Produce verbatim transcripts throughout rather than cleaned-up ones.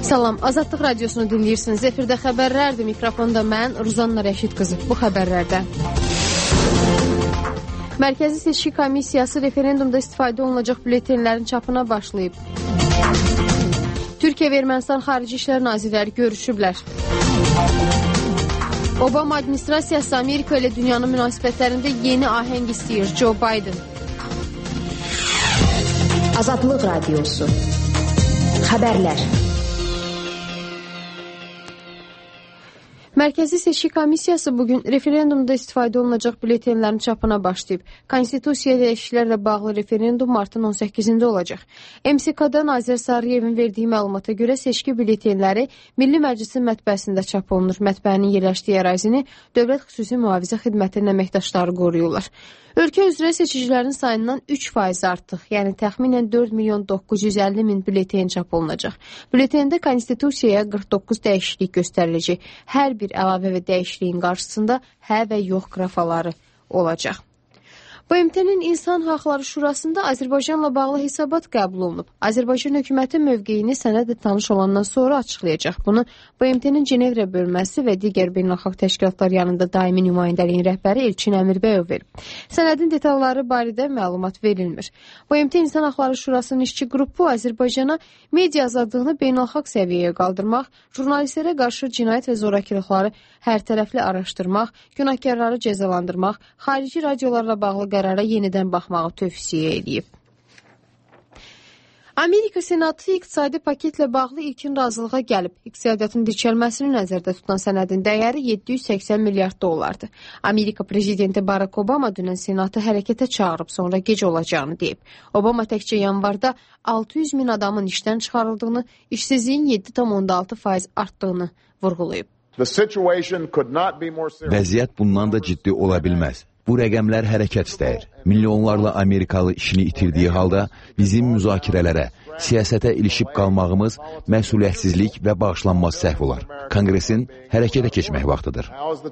Salam, Azadlıq Radiosunu dinləyirsiniz. Efirdə xəbərlərdir. Mikrofonda mən, Ruzanna Rəşid qızı. Bu xəbərlərdə Mərkəzi Seçki Komissiyası referendumda istifadə olunacaq bülletenlərin çapına başlayıb. Türkiyə və Ermənistan Xarici İşlər Nazirləri görüşüblər. Obama administrasiyası Amerika ilə dünyanın münasibətlərində yeni ahəng istəyir. Joe Biden. Azadlıq Radiosu. Xəbərlər. Mərkəzi Seçki Komissiyası bugün referendumda istifadə olunacaq bülletenlərin çapına başlayıb. Konstitusiya dəyişikliklərlə bağlı referendum martın on səkkizində olacaq. M S K-da Nazir Sarıyevin verdiyi məlumata görə seçki bülletenləri Milli Məclisin mətbəəsində çap olunur. Mətbəənin yerləşdiyi ərazini Dövlət Xüsusi Mühafizə Xidmətinin əməkdaşları qoruyurlar. Ölkə üzrə seçicilərin sayından üç faiz artıq, yəni təxminən dörd milyon doqquz yüz əlli min bülleten çap olunacaq. Bülletende konstitusiyaya qırx doqquz dəyişiklik göstəriləcək. Hər bir əlavə və dəyişikliyin qarşısında hə və yox qrafaları olacaq. B M T-nin İnsan Haqları Şurasında Azərbaycanla bağlı hesabat qəbul olunub. Azərbaycan hökuməti mövqeyini sənədlə tanış olandan sonra açıqlayacaq. Bunu B M T-nin Cenevrə bölməsi və digər beynəlxalq təşkilatlar yanında daimi nümayəndəliyin rəhbəri Elçin Əmirbəyov verib. Sənədin detalları barədə məlumat verilmir. B M T İnsan Haqları Şurasının işçi qrupu Azərbaycana media azadlığını beynəlxalq səviyyəyə qaldırmaq, jurnalistlərə qarşı cinayət və zorakılıqları hərtərəfli araşdırmaq, günahkarları cəzalandırmaq, xarici radiolarla bağlı qərara yenidən baxmağı tövsiyə edib. Amerika Senatı iqtisadi paketlə bağlı ilkin razılığa gəlib. İqtisadiyyatın dirçəlməsini nəzərdə tutan sənədin dəyəri yeddi yüz səksən milyard dollardır. Amerika Prezidenti Barack Obama dünən Senatı hərəkətə çağırıb, sonra gec olacağını deyib. Obama təkcə yanvarda altı yüz min adamın işdən çıxarıldığını, işsizliyin yeddi tam altı faiz artdığını vurğulayıb. Vəziyyət bundan da ciddi ola bilməz. Bu rəqəmlər hərəkət istəyir. Milyonlarla Amerikalı işini itirdiyi halda bizim müzakirələrə, siyasətə ilişib qalmağımız məsuliyyətsizlik və bağışlanmaz səhv olar. Konqresin hərəkətə keçmək vaxtıdır.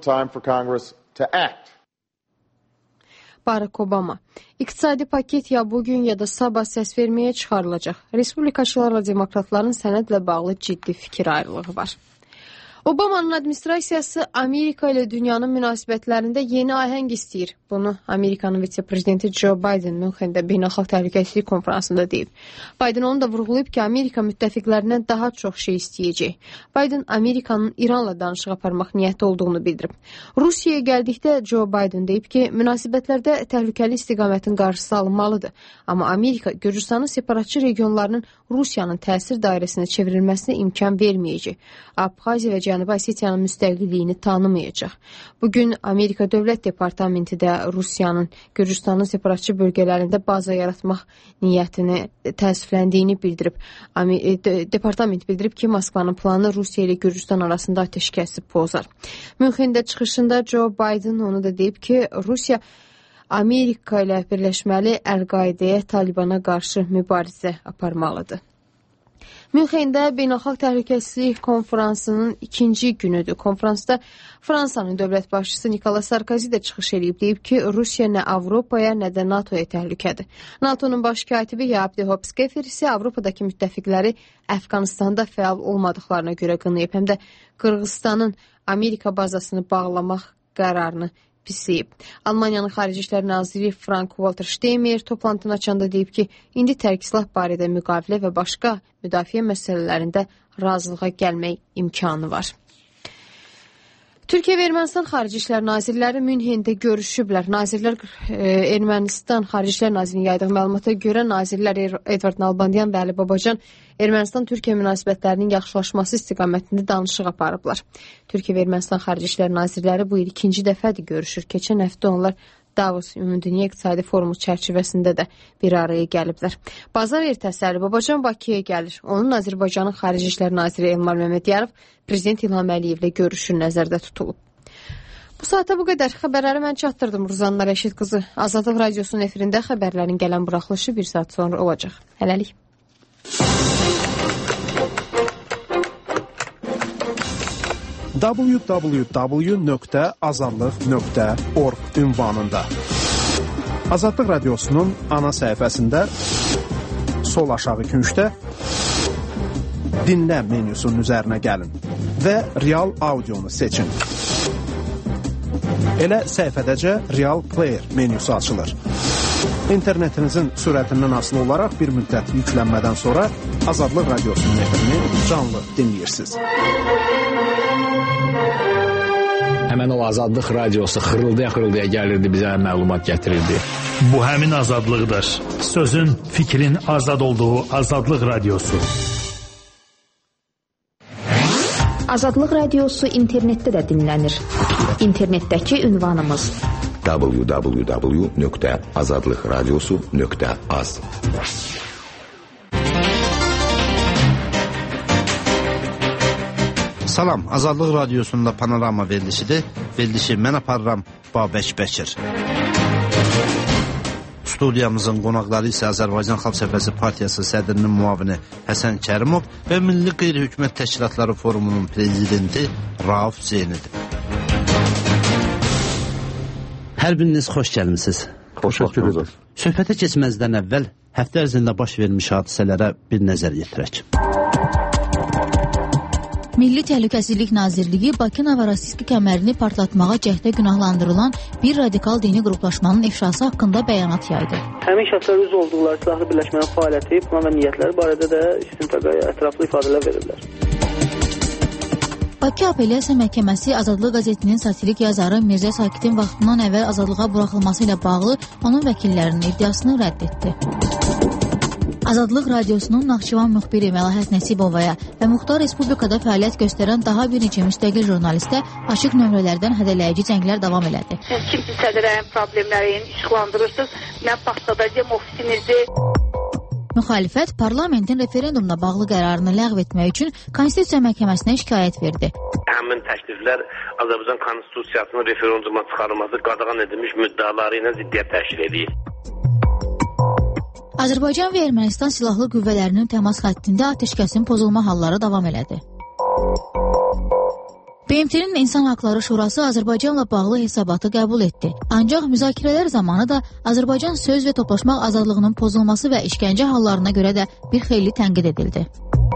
Barack Obama. İqtisadi paket ya bugün ya da sabah səs verməyə çıxarılacaq. Respublikaçılarla demokratların sənədlə bağlı ciddi fikir ayrılığı var. Obama'nın administrasiyası Amerika ilə dünyanın münasibətlərində yeni ahəng istəyir. Bunu Amerikanın vitse-prezidenti Joe Biden Münxendə beynəlxalq təhlükəsizlik konferansında deyib. Biden onu da vurğulayıb ki, Amerika müttəfiqlərindən daha çox şey istəyəcək. Biden Amerikanın İranla danışıq aparmaq niyyəti olduğunu bildirib. Rusiyaya gəldikdə Joe Biden deyib ki, münasibətlərdə təhlükəli istiqamətin qarşısı alınmalıdır. Amma Amerika Gürcüstanın separatçı regionlarının Rusiyanın təsir dairəsinə çevrilməsinə imkan verməyəcək. Abxaziya və Cənubi Osetiyanın müstəqilliyini tanımayacaq. Bugün Amerika Dövlət Departamenti də Rusiyanın Gürcüstanın separatçı bölgələrində baza yaratmaq niyyətini təəssüfləndiyini bildirib. Departament bildirib ki, Moskvanın planı Rusiya ilə Gürcüstan arasında atəşkəsi pozar. Münxendə çıxışında Joe Biden onu da deyib ki, Rusiya Amerika ilə birləşməli Əl-Qaidəyə, Talibana qarşı mübarizə aparmalıdır. Münxendə Beynəlxalq Təhlükəsizlik Konferansının ikinci günüdür. Konferansda Fransanın dövlət başçısı Nicolas Sarkozy də çıxış edib, deyib ki, Rusiya nə Avropaya, nə də NATOya təhlükədir. NATOnun baş katibi Jaap de Hoop Scheffer isə Avropadakı müttəfiqləri Əfqanistanda fəal olmadıqlarına görə qınayıb, həm də Qırğızstanın Amerika bazasını bağlamaq qərarını pisləyib. Almaniyanın Xarici İşlər Naziri Frank-Walter Steinmeier toplantını açanda deyib ki, indi tərk silah barədə müqavilə və başqa müdafiə məsələlərində razılığa gəlmək imkanı var. Türkiyə və Ermənistan Xarici İşlər Nazirləri Münxendə görüşüblər. Nazirlər e, Ermənistan Xarici İşlər Nazirinin yaydığı məlumata görə nazirlər Edvard Nalbandian və Əli Babacan Ermənistan-Türkiyə münasibətlərinin yaxşılaşması istiqamətində danışıq aparıblar. Türkiyə və Ermənistan Xarici İşlər Nazirləri bu il ikinci dəfədir görüşür. Keçən həftə onlar Davos Ümumdünya İqtisadi Forumu çərçivəsində də bir araya gəliblər. Bazar ertəsi Əli Babacan Bakıya gəlir. Onun Azərbaycanın Xarici İşlər Naziri Elmar Məmmədiyarov Prezident İlham Əliyevlə görüşü nəzərdə tutulub. Bu saata bu qədər. Xəbərləri mən çatdırdım. Ruzanna Rəşid qızı. Azadlıq Radiosunun efirində xəbərlərin gələn buraxılışı bir saat sonra olacaq. Hələlik. w w w nöqtə azadlıq nöqtə org ünvanında. Azadlıq Radiosunun ana səhifəsində sol aşağı küncdə Dinlə menyusunun üzərinə gəlin və Real Audionu seçin. Elə səhifədəcə Real Player menyusu açılır. İnternetinizin sürətindən asılı olaraq bir müddət yüklənmədən sonra Azadlıq Radiosunun efrini canlı dinləyirsiniz. Həmən o Azadlıq Radiosu xırıldaya-xırıldaya gəlirdi, bizə məlumat gətirirdi. Bu həmin azadlıqdır. Sözün, fikrin azad olduğu Azadlıq Radiosu. Azadlıq Radiosu internetdə də dinlənir. İnternetdəki ünvanımız w w w nöqtə azadlıqradiosu nöqtə az. Salam, Azadlıq Radiosunda panorama verilişidir. Verilişi mən aparıram, Babək Bəkir. Studiyamızın qonaqları isə Azərbaycan Xalq Cəbhəsi Partiyası sədrinin müavini Həsən Kərimov və Milli Qeyri-Hökumət Təşkilatları Forumunun prezidenti Rauf Zeynidir. Hər biriniz xoş gəlmisiniz. Xoş gəlmisiniz. Söhbətə keçməzdən əvvəl həftə ərzində baş vermiş hadisələrə bir nəzər yetirək. Milli Təhlükəsizlik Nazirliyi Bakı Novorossiyski kəmərini partlatmağa cəhdə günahlandırılan bir radikal dini qruplaşmanın ifşası haqqında bəyanat yaydı. Həmin şəxslər üzv olduqları silahlı birləşmənin fəaliyyəti, plan və niyyətləri barədə də istintaqaya ətraflı ifadələr verirlər. Bakı Apellyasiya Məhkəməsi Azadlıq qəzetinin satirik yazarı Mirzə Sakitin vaxtından əvvəl azadlığa buraxılması ilə bağlı onun vəkillərinin iddiasını rədd etdi. Azadlıq Radiosunun Naxçıvan müxbiri Məlahət Nəsibovaya və Muxtar Respublikada fəaliyyət göstərən daha bir neçə müstəqil jurnalistə açıq nömrələrdən hədələyici zənglər davam elədi. Siz kimsiz sədrlərin problemlərini işıqlandırırsınız, mən partladacağım ofisinizi. Müxalifət parlamentin referendumla bağlı qərarını ləğv etmək üçün Konstitusiya Məhkəməsinə şikayət verdi. Həmin təkliflər Azərbaycan Konstitusiyasının referenduma çıxarılması qadağan edilmiş müddəaları ilə ziddiyyət təşkil edir. Azərbaycan və Ermənistan silahlı qüvvələrinin təmas xəttində atəşkəsin pozulma halları davam elədi. B M T-nin İnsan Haqları Şurası Azərbaycanla bağlı hesabatı qəbul etdi. Ancaq müzakirələr zamanı da Azərbaycan söz və toplaşmaq azadlığının pozulması və işgəncə hallarına görə də bir xeyli tənqid edildi.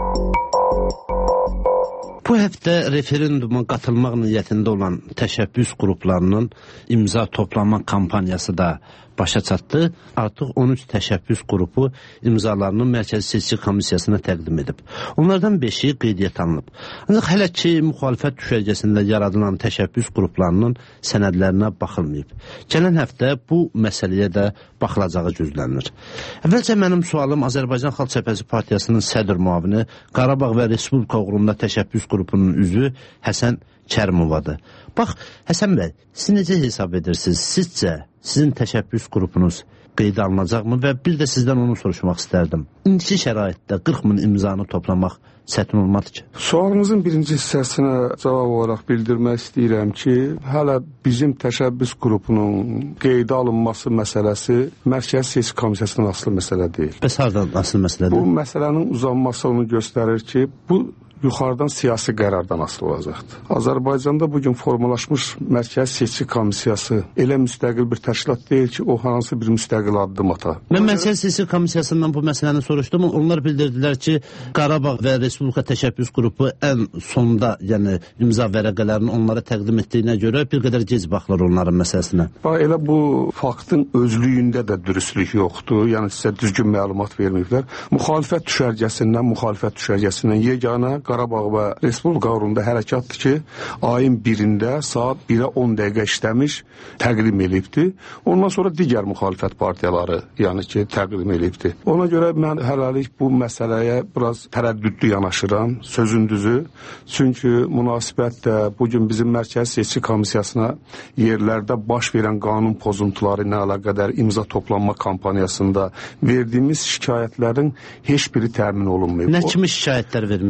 Bu həftə referenduma qatılmaq niyyətində olan təşəbbüs qruplarının imza toplama kampaniyası da başa çatdı. Artıq on üç təşəbbüs qrupu imzalarını Mərkəzi Seçki Komissiyasına təqdim edib. Onlardan beşi qeydiyyat alınıb. Ancaq hələ ki, müxalifət düşərgəsində yaradılan təşəbbüs qruplarının sənədlərinə baxılmayıb. Gələn həftə bu məsələyə də baxılacağı gözlənilir. Əvvəlcə mənim sualım Azərbaycan Xalq Cəbhəsi Partiyasının sədr müavini, Qarabağ və Respublika uğrunda təşəbbüs qrupunun üzvü Həsən Kərimovadır. Bax, Həsən bəy, siz necə hesab edirsiniz? Sizcə sizin təşəbbüs qrupunuz qeydə alınacaqmı və bir də sizdən onu soruşmaq istərdim. İndiki şəraitdə qırx min imzanı toplamaq çətin olmadı ki? Sualımızın birinci hissəsinə cavab olaraq bildirmək istəyirəm ki, hələ bizim təşəbbüs qrupunun qeydə alınması məsələsi Mərkəzi Seçki Komissiyasının asılı məsələ deyil. Bəs hardan asılı məsələdir? Bu məsələnin uzanması onu göstərir ki, bu yuxarıdan siyasi qərardan asılı olacaqdır. Azərbaycanda bugün formalaşmış Mərkəzi Seçki Komissiyası elə müstəqil bir təşkilat deyil ki, o hansı bir müstəqil addım ata. Mən Mərkəzi Seçki Komissiyasından bu məsələni soruşdum. Onlar bildirdilər ki, Qarabağ və Respublika təşəbbüs qrupu ən sonda, yəni imza vərəqələrini onlara təqdim etdiyinə görə bir qədər gec baxılır onların məsələsinə. Bax, elə bu faktın özlüyündə də dürüstlük yoxdur. Yəni sizə düzgün məlumat verməyiblər. Müxalifət düşərgəsindən, müxalifət düşərgəsindən yeganə Qarabağ və Respublika uğrunda hərəkatdır ki, ayın birində saat birə on dəqiqə işləmiş təqdim edibdir. Ondan sonra digər müxalifət partiyaları, yəni ki, təqdim edibdir. Ona görə mən hələlik bu məsələyə biraz tərəddüdlü yanaşıram, sözün düzü. Çünki münasibət də bugün bizim Mərkəzi Seçki Komissiyasına yerlərdə baş verən qanun pozuntuları ilə əlaqədar imza toplanma kampaniyasında verdiyimiz şikayətlərin heç biri təmin olunmayıb. Nə kimi şikayətlər vermişdiniz?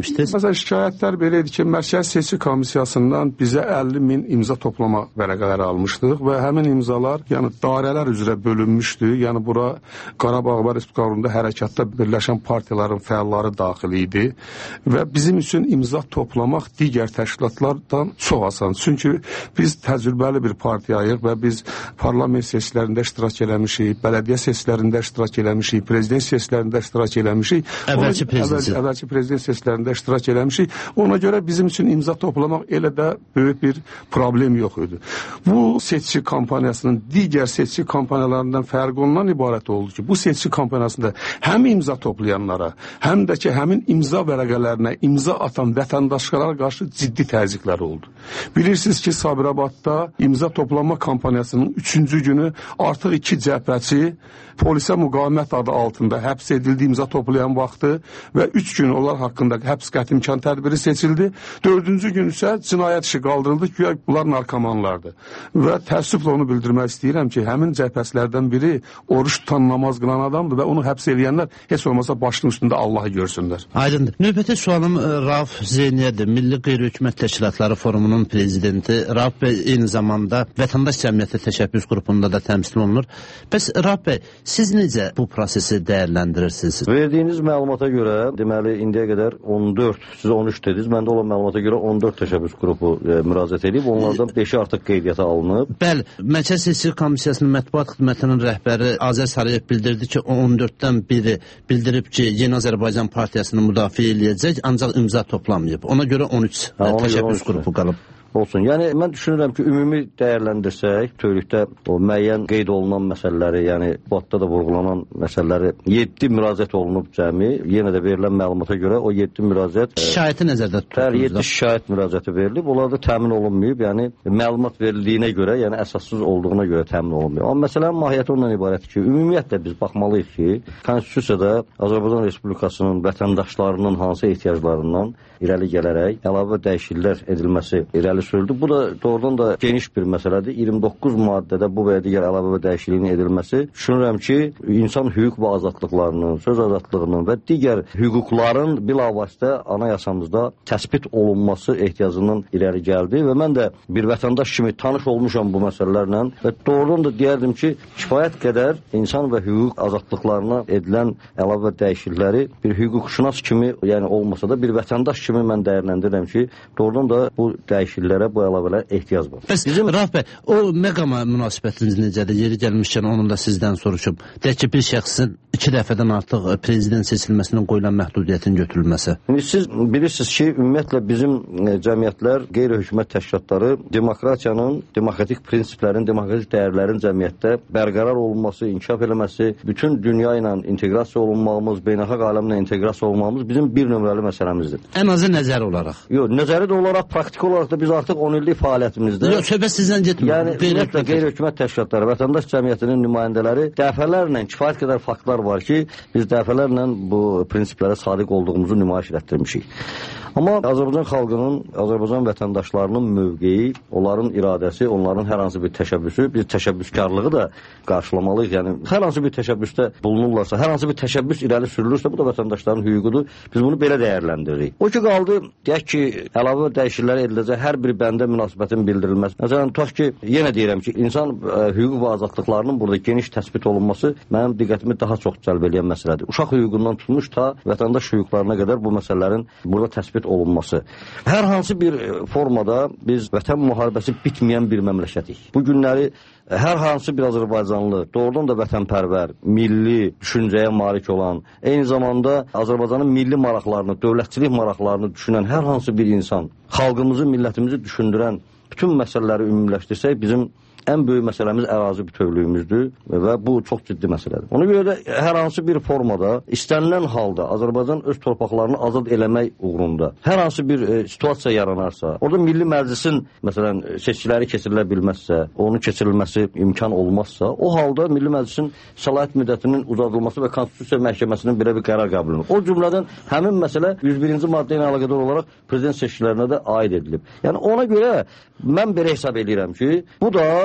Əslində şikayətlər belə idi ki, Mərkəzi Seçki Komissiyasından bizə əlli min imza toplama vərəqələri almışdıq və həmin imzalar yəni dairələr üzrə bölünmüşdü. Yəni bura Qarabağ və Respublika uğrunda hərəkatda birləşən partiyaların fəalları daxil idi və bizim üçün imza toplamaq digər təşkilatlardan çox asan. Çünki biz təcrübəli bir partiyayıq və biz parlament seçkilərində iştirak eləmişik, bələdiyyə seçkilərində iştirak eləmişik, prezident seçkilərində iştirak eləmişik. Əvvəlki prezident. Əvvəlki prezident seçkilərində iştirak eləmişik. Ona görə bizim üçün imza toplamaq elə də böyük bir problem yox idi. Bu seçki kampaniyasının digər seçki kampaniyalarından fərqi ondan ibarət oldu ki, bu seçki kampaniyasında həm imza toplayanlara, həm də ki, həmin imza vərəqələrinə imza atan vətəndaşlara qarşı ciddi təzyiqlər oldu. Bilirsiniz ki, Sabirabadda imza toplama kampaniyasının üçüncü günü artıq iki cəbhəçi polisə müqavimət adı altında həbs edildi imza toplayan vaxtı və üç gün onlar haqqında həbs qəti imkan tədbiri seçildi. Dördüncü gün isə cinayət işi qaldırıldı ki, bunlar narkomanlardır. Və təəssüflə onu bildirmək istəyirəm ki, həmin cəbhəçilərdən biri oruç tutan, namaz qılan adamdır və onu həbs eləyənlər heç olmasa başının üstündə Allahı görsünlər. Aydındır. Növbəti sualım Rauf Zeyniyədir. Milli Qeyri-Hökumət Təşkilatları Forumunun prezidenti. Rauf bəy eyni zamanda Vətəndaş Cəmiyyəti Təşəbbüs qrupunda da təmsil olunur. Bəs Rauf bəy, siz necə bu prosesi dəyərləndirirsiniz? Verdiyiniz məlumata görə, deməli, indiyə qədər on dörd, siz on üç dediniz, məndə olan məlumata görə on dörd təşəbbüs qrupu e, müraciət edib, onlardan beşi artıq qeydiyyata alınıb. Bəli, Mərkəzi Seçki Komissiyasının mətbuat xidmətinin rəhbəri Azər Sarıyev bildirdi ki, on dörddən biri bildirib ki, Yeni Azərbaycan Partiyasını müdafiə eləyəcək, ancaq imza toplamayıb. Ona görə on üç hə, təşəbbüs qrupu qalıb. Olsun. Yəni, mən düşünürəm ki, ümumi dəyərləndirsək, bütövlükdə o müəyyən qeyd olunan məsələləri, yəni bu adda da vurğulanan məsələləri yeddi müraciət olunub cəmi. Yenə də verilən məlumata görə o yeddi müraciət... Şikayəti nəzərdə tutuyoruz. yeddi şikayət müraciəti verilib. Onlar da təmin olunmayıb. Yəni, məlumat verildiyinə görə, yəni əsassız olduğuna görə təmin olunmayıb. Amma məsələnin mahiyyəti ondan ibarətdir ki, ümumiyyətlə biz baxmalıyıq ki, Konstitusiyada Azərbaycan Respublikasının vətəndaşlarının hansı ehtiyaclarından irəli gələrək əlavə dəyişikliklər edilməsi irəli sürüldü. Bu da doğrudan da geniş bir məsələdir. iyirmi doqquz maddədə bu və ya digər əlavə dəyişikliyin edilməsi düşünürəm ki, insan hüquq və azadlıqlarının, söz azadlığının və digər hüquqların bilavasitə anayasamızda təsbit olunması ehtiyacından irəli gəldi və mən də bir vətəndaş kimi tanış olmuşam bu məsələlərlə və doğrudan da deyərdim ki, kifayət qədər insan və hüquq azadlıqlarına edilən əlavə dəyişiklikləri bir hüquqşünas kimi, yəni olmasa da bir vətəndaş kimi mən dəyərləndirirəm ki, doğrudan da bu dəyişikliklərə, bu əlavələrə ehtiyac var. Bəs bizim Rauf bəy, o məqama münasibətiniz necədir? Yeri gəlmişkən onu da sizdən soruşum. Deyək ki, bir şəxsin iki dəfədən artıq prezident seçilməsinin qoyulan məhdudiyyətin götürülməsi. İndi siz bilirsiniz ki, ümumiyyətlə bizim cəmiyyətlər, qeyri-hökumət təşkilatları demokratiyanın, demokratik prinsiplərin, demokratik dəyərlərin cəmiyyətdə bərqərar olunması, inkişaf eləməsi, bütün dünya ilə inteqrasiya olunmağımız, beynəlxalq aləmlə inteqrasiya olunmağımız bizim bir nömrəli məsələmizdir. Ən azı nəzəri olaraq. Yox, nəzəri də olaraq, praktiki olaraq da biz artıq on illik fəaliyyətimizdə... Yox, söhbət sizdən getmir. Yəni, ümumiyyətlə, qeyri-hökumət təşkilatları, vətəndaş cəmiyyətinin nümayəndələri dəfələrlə, kifayət qədər faktlar var ki, biz dəfələrlə bu prinsiplərə sadiq olduğumuzu nümayiş etdirmişik. Amma Azərbaycan xalqının, Azərbaycan vətəndaşlarının mövqeyi, onların iradəsi, onların hər hansı bir təşəbbüsü, biz təşəbbüskarlığı da qarşılamalıyıq. Yəni, hər hansı bir təşəbbüsdə bulunurlarsa, hər hansı bir təşəbbüs irəli sürülürsə, bu da vətəndaşların hüququdur. Biz bunu belə dəyərləndiririk. O ki, qaldı, deyək ki, əlavə dəyişikliklər ediləcək, hər bir bəndə münasibətin bildirilməsi. Məsələn, tutaq ki, yenə deyirəm ki, insan ə, hüquq və azadlıqlarının burada geniş təsbit olunması mənim diqqətimi daha çox cəlb edən məsələdir. Uşaq hüququndan tutmuş ta vətəndaş hüquqlarına qədər bu məsələlərin burada təsbit olunması. Hər hansı bir formada biz vətən müharibəsi bitməyən bir məmləkətik. Bu günləri hər hansı bir Azərbaycanlı, doğrudan da vətənpərvər, milli düşüncəyə malik olan, eyni zamanda Azərbaycanın milli maraqlarını, dövlətçilik maraqlarını düşünən hər hansı bir insan, xalqımızı, millətimizi düşündürən bütün məsələləri ümumiləşdirsək, bizim ən böyük məsələmiz ərazi bütövlüyümüzdür və bu çox ciddi məsələdir. Ona görə də hər hansı bir formada, istənilən halda Azərbaycan öz torpaqlarını azad eləmək uğrunda hər hansı bir e, situasiya yaranarsa, orada Milli Məclisin məsələn seçkiləri keçirilə bilməzsə, onun keçirilməsi imkan olmazsa, o halda Milli Məclisin səlahiyyət müddətinin uzadılması və Konstitusiya Məhkəməsinin belə bir qərar qəbul olunur. O cümlədən həmin məsələ yüz birinci maddə ilə əlaqədar olaraq prezident seçkilərinə də aid edilib. Yəni ona görə mən belə hesab edirəm ki, bu da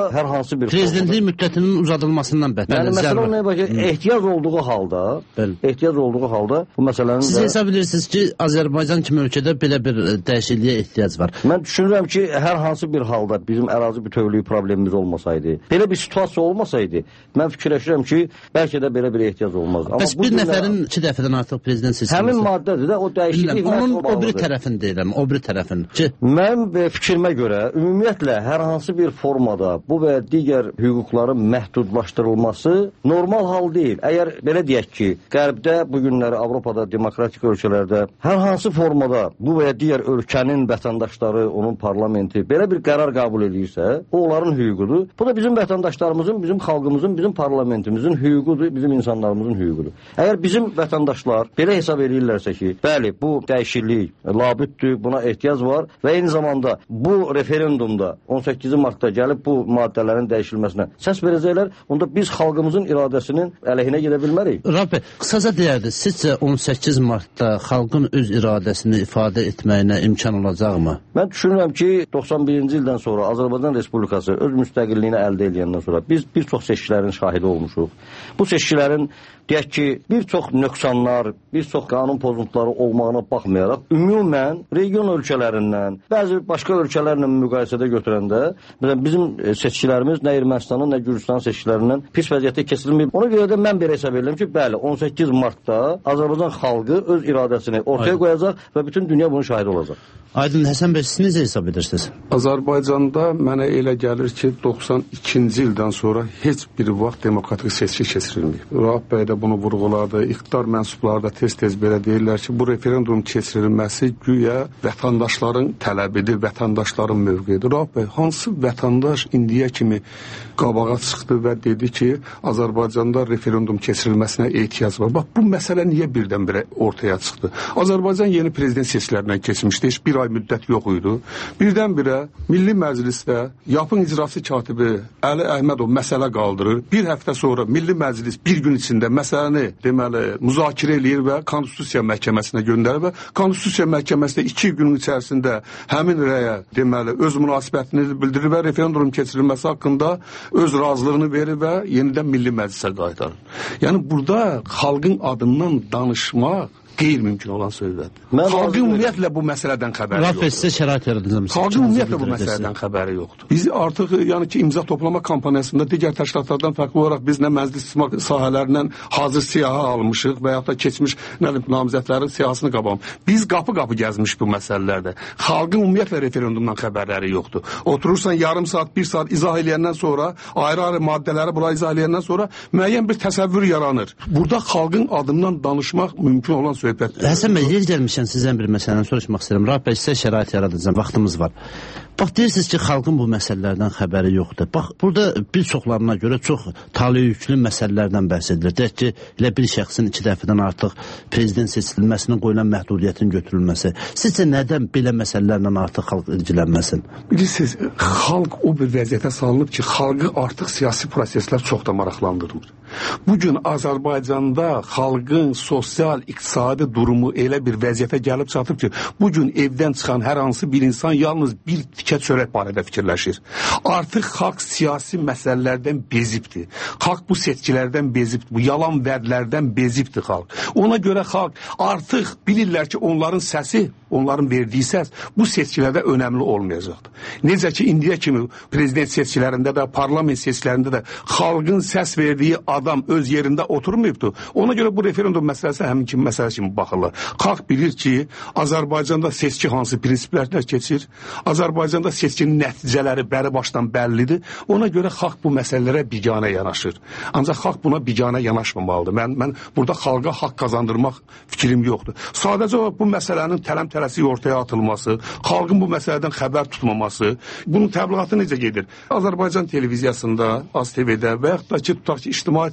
hər hansı bir prezidentlik müddətinin uzadılmasından bəhs yəni məsələ onaya bax ki, ehtiyac olduğu halda, ehtiyac olduğu halda bu məsələnin Siz də... hesab edirsiniz ki, Azərbaycan kimi ölkədə belə bir dəyişikliyə ehtiyac var. Mən düşünürəm ki, hər hansı bir halda bizim ərazi bütövlüyü problemimiz olmasaydı, belə bir situasiya olmasaydı, mən fikirləşirəm ki, bəlkə də belə bir ehtiyac olmaz. Bəs bir nəfərin iki dəfədən artıq prezident seçilməsi. Həmin maddədir də, o dəyişiklik... Onun o biri tərəfini deyirəm, o biri tərəfini. Mənim fikrimə görə, ümumiyyətlə, hər hansı bir formada bu və digər hüquqların məhdudlaşdırılması normal hal deyil. Əgər belə deyək ki, Qərbdə, bu günləri Avropada, demokratik ölkələrdə hər hansı formada bu və digər ölkənin vətəndaşları, onun parlamenti belə bir qərar qəbul edirsə, o onların hüququdur. Bu da bizim vətəndaşlarımızın, bizim xalqımızın, bizim parlamentimizin hüququdur, bizim insanlarımızın hüququdur. Əgər bizim vətəndaşlar belə hesab edirlərsə ki, bəli, bu dəyişiklik labüddür, buna ehtiyac var və eyni zamanda bu referendumda on səkkizi martda gəlib bu maddələrin dəyişilməsinə səs verəcəklər, onda biz xalqımızın iradəsinin əleyhinə gedə bilmərik. Rabbi, qısaca deyərdi, sizcə on səkkiz martda xalqın öz iradəsini ifadə etməyinə imkan olacaqmı? Mən düşünürəm ki, doxsan birinci ildən sonra Azərbaycan Respublikası öz müstəqilliyini əldə edəndən sonra biz bir çox seçkilərin şahidi olmuşuq. Bu seçkilərin deyək ki, bir çox nöqsanlar, bir çox qanun pozuntuları olmağına baxmayaraq, ümumən region ölkələrindən, bəzi başqa ölkələrlə müqayisədə götürəndə, bizim seçkilərimiz nə Ermənistanın, nə Gürcüstanın seçkilərindən pis vəziyyətdə keçirilməyib. Ona görə də mən belə hesab edirəm ki, bəli, on səkkiz martda Azərbaycan xalqı öz iradəsini ortaya qoyacaq və bütün dünya bunun şahidi olacaq. Aydın Həsən bəy, siz necə hesab edirsiniz? Azərbaycanda mənə elə gəlir ki, doxsan ikinci ildən sonra heç bir vaxt demokratik seçki keçirilməyib. Rahab bəy də bunu vurğuladı. İqtidar mənsubları da tez-tez belə deyirlər ki, bu referendum keçirilməsi güya vətəndaşların tələbidir, vətəndaşların mövqeyidir. Rahab bəy, hansı vətəndaş indiyə kimi qabağa çıxdı və dedi ki, Azərbaycanda referendum keçirilməsinə ehtiyac var. Bax, bu məsələ niyə birdən-birə ortaya çıxdı? Azərbaycan yeni prezident seçkilərindən keçmişdi, heç bir ay müddət yox idi. Birdən-birə Milli Məclisdə yapın icrası katibi Əli Əhmədov məsələ qaldırır. Bir həftə sonra Milli Məclis bir gün içində məsələni deməli müzakirə eləyir və Konstitusiya məhkəməsinə göndərir və Konstitusiya məhkəməsində iki gün içərisində həmin rəyə deməli öz münasibətini bildirir və referendum keçirilməsi haqqında öz razılığını verir və yenidən Milli Məclisə qaytarır. Yəni burada xalqın adından danışmaq qeyri-mümkün olan söhbətdir. Xalqın ümumiyyətlə bu məsələdən xəbəri yoxdur. Sizə şərait yaradacağım. Xalqın ümumiyyətlə bu məsələdən xəbəri yoxdur. Biz artıq yəni ki, imza toplama kampaniyasında digər təşkilatlardan fərqli olaraq biz nə məclis sahələrindən hazır siyahı almışıq və yaxud da keçmiş namizədlərin siyahısını qabam. Biz qapı-qapı gəzmiş bu məsələlərdə. Xalqın ümumiyyətlə referendumdan xəbərləri yoxdur. Oturursan yarım saat, bir saat izah eləyəndən sonra, ayrı-ayrı maddələri bura izah eləyəndən sonra müəyyən bir təsəvvür yaranır. Burada xalqın adından danışmaq mümkün olan söhbət. Həsən bəy, yer gəlmişən sizdən bir məsələni soruşmaq istəyirəm. Rahab bəy, sizə şərait yaradacağım, vaxtımız var. Bax, deyirsiniz ki, xalqın bu məsələlərdən xəbəri yoxdur. Bax, burada bir çoxlarına görə çox taleyüklü məsələlərdən bəhs edilir. Deyək ki, elə bir şəxsin iki dəfədən artıq prezident seçilməsinin qoyulan məhdudiyyətin götürülməsi. Sizcə nədən belə məsələlərlə artıq xalq ilgilənməsin? Bilirsiniz, xalq o bir vəziyyətə salınıb ki, xalqı artıq siyasi proseslər çox da maraqlandırmır. Bugün Azərbaycanda xalqın sosial, iqtisadi durumu elə bir vəziyyətə gəlib çatıb ki, bugün evdən çıxan hər hansı bir insan yalnız bir tikə çörək barədə fikirləşir. Artıq xalq siyasi məsələlərdən bezibdir. Xalq bu seçkilərdən bezibdir. Bu yalan vədlərdən bezibdir xalq. Ona görə xalq artıq bilirlər ki, onların səsi, onların verdiyi səs bu seçkilərdə önəmli olmayacaqdır. Necə ki, indiyə kimi prezident seçkilərində də, parlament seçkilərində də xalqın səs verdiyi adam öz yerində oturmayıbdır. Ona görə bu referendum məsələsi həmin kimi məsələ kimi baxırlar. Xalq bilir ki, Azərbaycanda seçki hansı prinsiplərlə keçir. Azərbaycanda seçkinin nəticələri bəri başdan bəllidir. Ona görə xalq bu məsələlərə biganə yanaşır. Ancaq xalq buna biganə yanaşmamalıdır. Mən, mən burada xalqa haqq qazandırmaq fikrim yoxdur. Sadəcə olaraq bu məsələnin tələm-tələsik ortaya atılması, xalqın bu məsələdən xəbər tutmaması, bunun təbliğatı necə gedir? Azərbaycan televiziyasında, A Z T V-də və yaxud da ki, tutaq ki, ictimai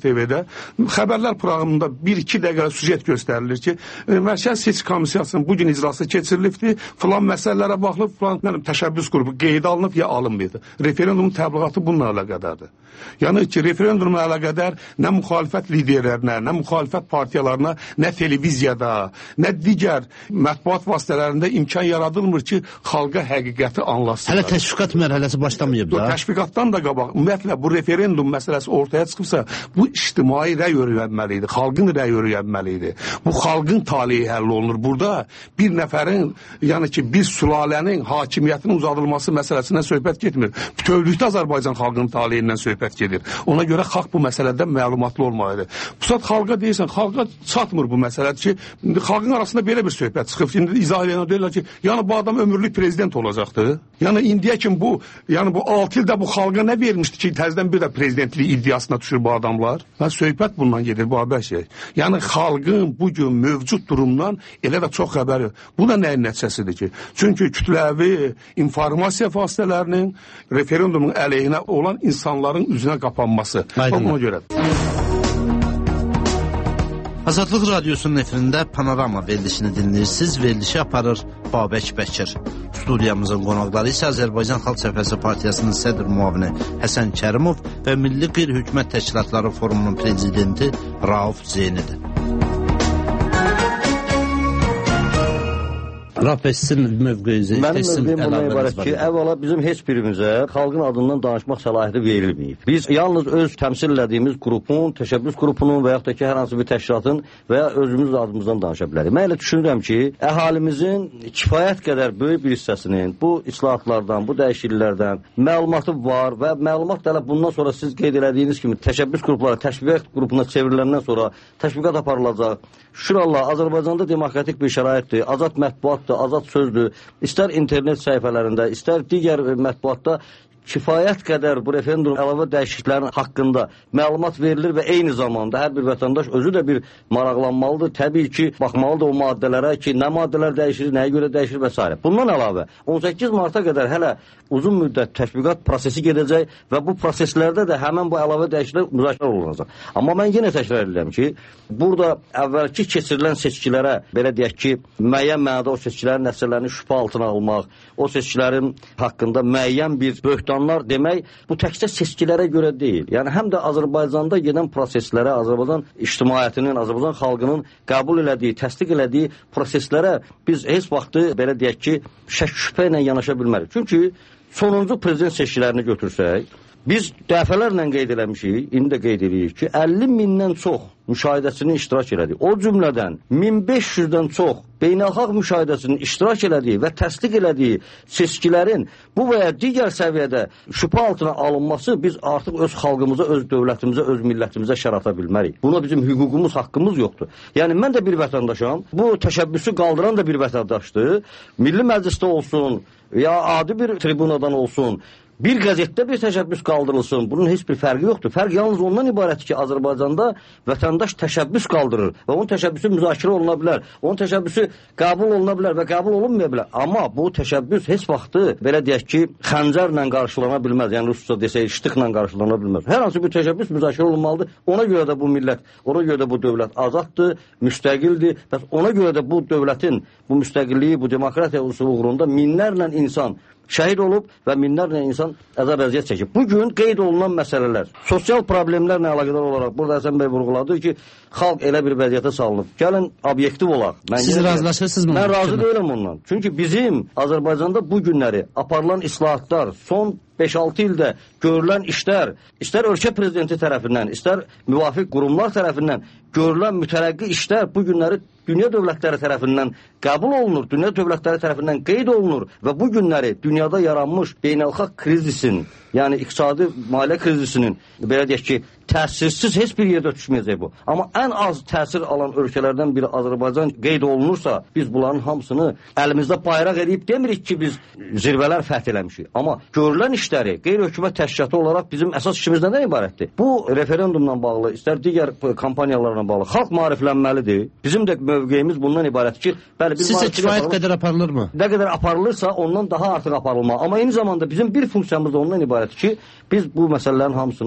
T V-də xəbərlər proqramında bir-iki dəqiqə süjet göstərilir ki, Mərkəzi Seçki Komissiyasının bugün icrası keçirilibdir, filan məsələlərə baxılıb, filan mənim təşəbbüs qrupu qeyd alınıb ya alınmaydı. Referendumun təbliğatı bununla əlaqədardır. Yəni ki, referendumla əlaqədar nə müxalifət liderlərinə, nə müxalifət partiyalarına, nə televiziyada, nə digər mətbuat vasitələrində imkan yaradılmır ki, xalqa həqiqəti anlasınlar. Hələ təşviqat mərhələsi başlamayıb da. Təşviqatdan da qabaq, ümumiyyətlə bu referendum məsələsi ortaya çıxıbsa, bu ictimai rəy öyrənməli idi, xalqın rəy öyrənməli idi. Bu xalqın taleyi həll olunur. Burada bir nəfərin, yəni ki, bir sülalənin hakimiyyətinin uzadılması məsələsindən söhbət getmir. Bütövlükdə Azərbaycan xalqının taleyindən söhbət gedir. Ona görə xalq bu məsələdən məlumatlı olmalıdır. Bu saat xalqa deyirsən, xalqa çatmır bu məsələdir ki, xalqın arasında belə bir söhbət çıxıb. Şimdi izah edənlər deyirlər ki, yəni bu adam ömürlük prezident olacaqdır. Yəni indiyə kimi bu, yəni bu altı ildə bu xalqa nə vermişdi ki, təzədən bir də prezidentlik iddiasına düşür bu adamlar? Və söhbət bundan gedir bu haber şey. Yəni xalqın bugün mövcud durumdan elə də çox xəbəri. Bu da nəyin nəticəsidir ki? Çünki kütləvi informasiya vasitələrinin referendumun əleyhinə olan insanların üzünə qapanması. Ona görə. Azadlıq Radiosunun efirində Panorama verilişini dinləyirsiniz. Verilişi aparır Babək Bəkir. Studiyamızın qonaqları isə Azərbaycan Xalq Cəbhəsi Partiyasının sədr müavini Həsən Kərimov və Milli Qeyri-Hökumət Təşkilatları Forumunun prezidenti Rauf Zeynidir. Rauf bəy, sizin mövqeyinizi, mənim mövqeyim bundan ibarət ki, əvvəla bizim heç birimizə xalqın adından danışmaq səlahiyyəti verilməyib. Biz yalnız öz təmsil elədiyimiz qrupun, təşəbbüs qrupunun və yaxud da ki, hər hansı bir təşkilatın və ya özümüz adımızdan danışa bilərik. Mən elə düşünürəm ki, əhalimizin kifayət qədər böyük bir hissəsinin bu islahatlardan, bu dəyişikliklərdən məlumatı var və məlumat da bundan sonra siz qeyd elədiyiniz kimi təşəbbüs qrupları təşviqat qrupuna çevriləndən sonra təşviqat aparılacaq. Şükür Allah, Azərbaycanda demokratik bir şəraitdir, azad mətbuatdır, azad sözdür, istər internet səhifələrində, istər digər mətbuatda kifayət qədər bu referendum əlavə dəyişikliklərin haqqında məlumat verilir və eyni zamanda hər bir vətəndaş özü də bir maraqlanmalıdır. Təbii ki, baxmalıdır o maddələrə ki, nə maddələr dəyişir, nəyə görə dəyişir və s. Bundan əlavə, on səkkiz marta qədər hələ uzun müddət təşviqat prosesi gedəcək və bu proseslərdə də həmən bu əlavə dəyişikliklər müzakirə olunacaq. Amma mən yenə təkrar edirəm ki, burada əvvəlki keçirilən seçkilərə, belə deyək ki, müəyyən mənada o seçkilərin nəticələrini şübhə altına almaq, o seçkilərin haqqında müəyyən bir böhtanlar demək, bu təkcə seçkilərə görə deyil. Yəni, həm də Azərbaycanda gedən proseslərə, Azərbaycan ictimaiyyətinin, Azərbaycan xalqının qəbul elədiyi, təsdiq elədiyi proseslərə biz heç vaxtı, belə deyək ki, şək şübhə ilə yanaşa bilmərik. Çünki sonuncu prezident seçkilərini götürsək, biz dəfələrlə qeyd eləmişik, indi də qeyd edirik ki, əlli mindən çox müşahidəçinin iştirak elədiyi, o cümlədən min beş yüzdən çox beynəlxalq müşahidəçinin iştirak elədiyi və təsdiq elədiyi seçkilərin bu və ya digər səviyyədə şübhə altına alınması biz artıq öz xalqımıza, öz dövlətimizə, öz millətimizə şər ata bilmərik. Buna bizim hüququmuz, haqqımız yoxdur. Yəni, mən də bir vətəndaşam, bu təşəbbüsü qaldıran da bir vətəndaşdır. Milli Məclisdə olsun, ya adi bir tribunadan olsun, bir qəzetdə bir təşəbbüs qaldırılsın, bunun heç bir fərqi yoxdur. Fərq yalnız ondan ibarətdir ki, Azərbaycanda vətəndaş təşəbbüs qaldırır və onun təşəbbüsü müzakirə oluna bilər, onun təşəbbüsü qəbul oluna bilər və qəbul olunmaya bilər. Amma bu təşəbbüs heç vaxtı, belə deyək ki, xəncərlə qarşılana bilməz, yəni rusca desək, iştiqlə qarşılana bilməz. Hər hansı bir təşəbbüs müzakirə olunmalıdır. Ona görə də bu millət, ona görə də bu dövlət azaddır, müstəqildir. Bəs ona görə də bu dövlətin, bu müstəqilliyi, bu demokratiya uğrunda minlərlə insan şəhid olub və minlərlə insan əzab əziyyət çəkib. Bugün qeyd olunan məsələlər, sosial problemlərlə əlaqədar olaraq, burada Həsən bəy vurğuladı ki, xalq elə bir vəziyyətə salınıb. Gəlin, obyektiv olaq. Mən Siz razılaşırsınız mı? Mən razı deyiləm ondan. Çünki bizim Azərbaycanda bu günləri aparılan islahatlar, son beş altı ildə görülən işlər, istər ölkə prezidenti tərəfindən, istər müvafiq qurumlar tərəfindən görülən mütərəqqi işlər bu günləri dünya dövlətləri tərəfindən qəbul olunur, dünya dövlətləri tərəfindən qeyd olunur və bu günləri dünyada yaranmış beynəlxalq krizisin, yəni iqtisadi maliyyə krizisinin, belə deyək ki, təsirsiz heç bir yerdə düşməyəcək bu. Amma ən az təsir alan ölkələrdən biri Azərbaycan qeyd olunursa, biz bunların hamısını əlimizdə bayraq edib demirik ki, biz zirvələr fəth eləmişik. Amma görülən işləri qeyri-hökumət təşkilatı olaraq bizim əsas işimiz nədən ibarətdir? Bu referendumla bağlı, istər digər kampaniyalarla bağlı xalq maariflənməlidir. Bizim də mövqeyimiz bundan ibarətdir ki, bəli, bir sizcə kifayət qədər aparılırmı? Nə qədər aparılırsa, ondan daha artıq aparılmalı. Amma eyni zamanda bizim bir funksiyamız da ondan ibarətdir ki, biz bu məsələlərin hamısını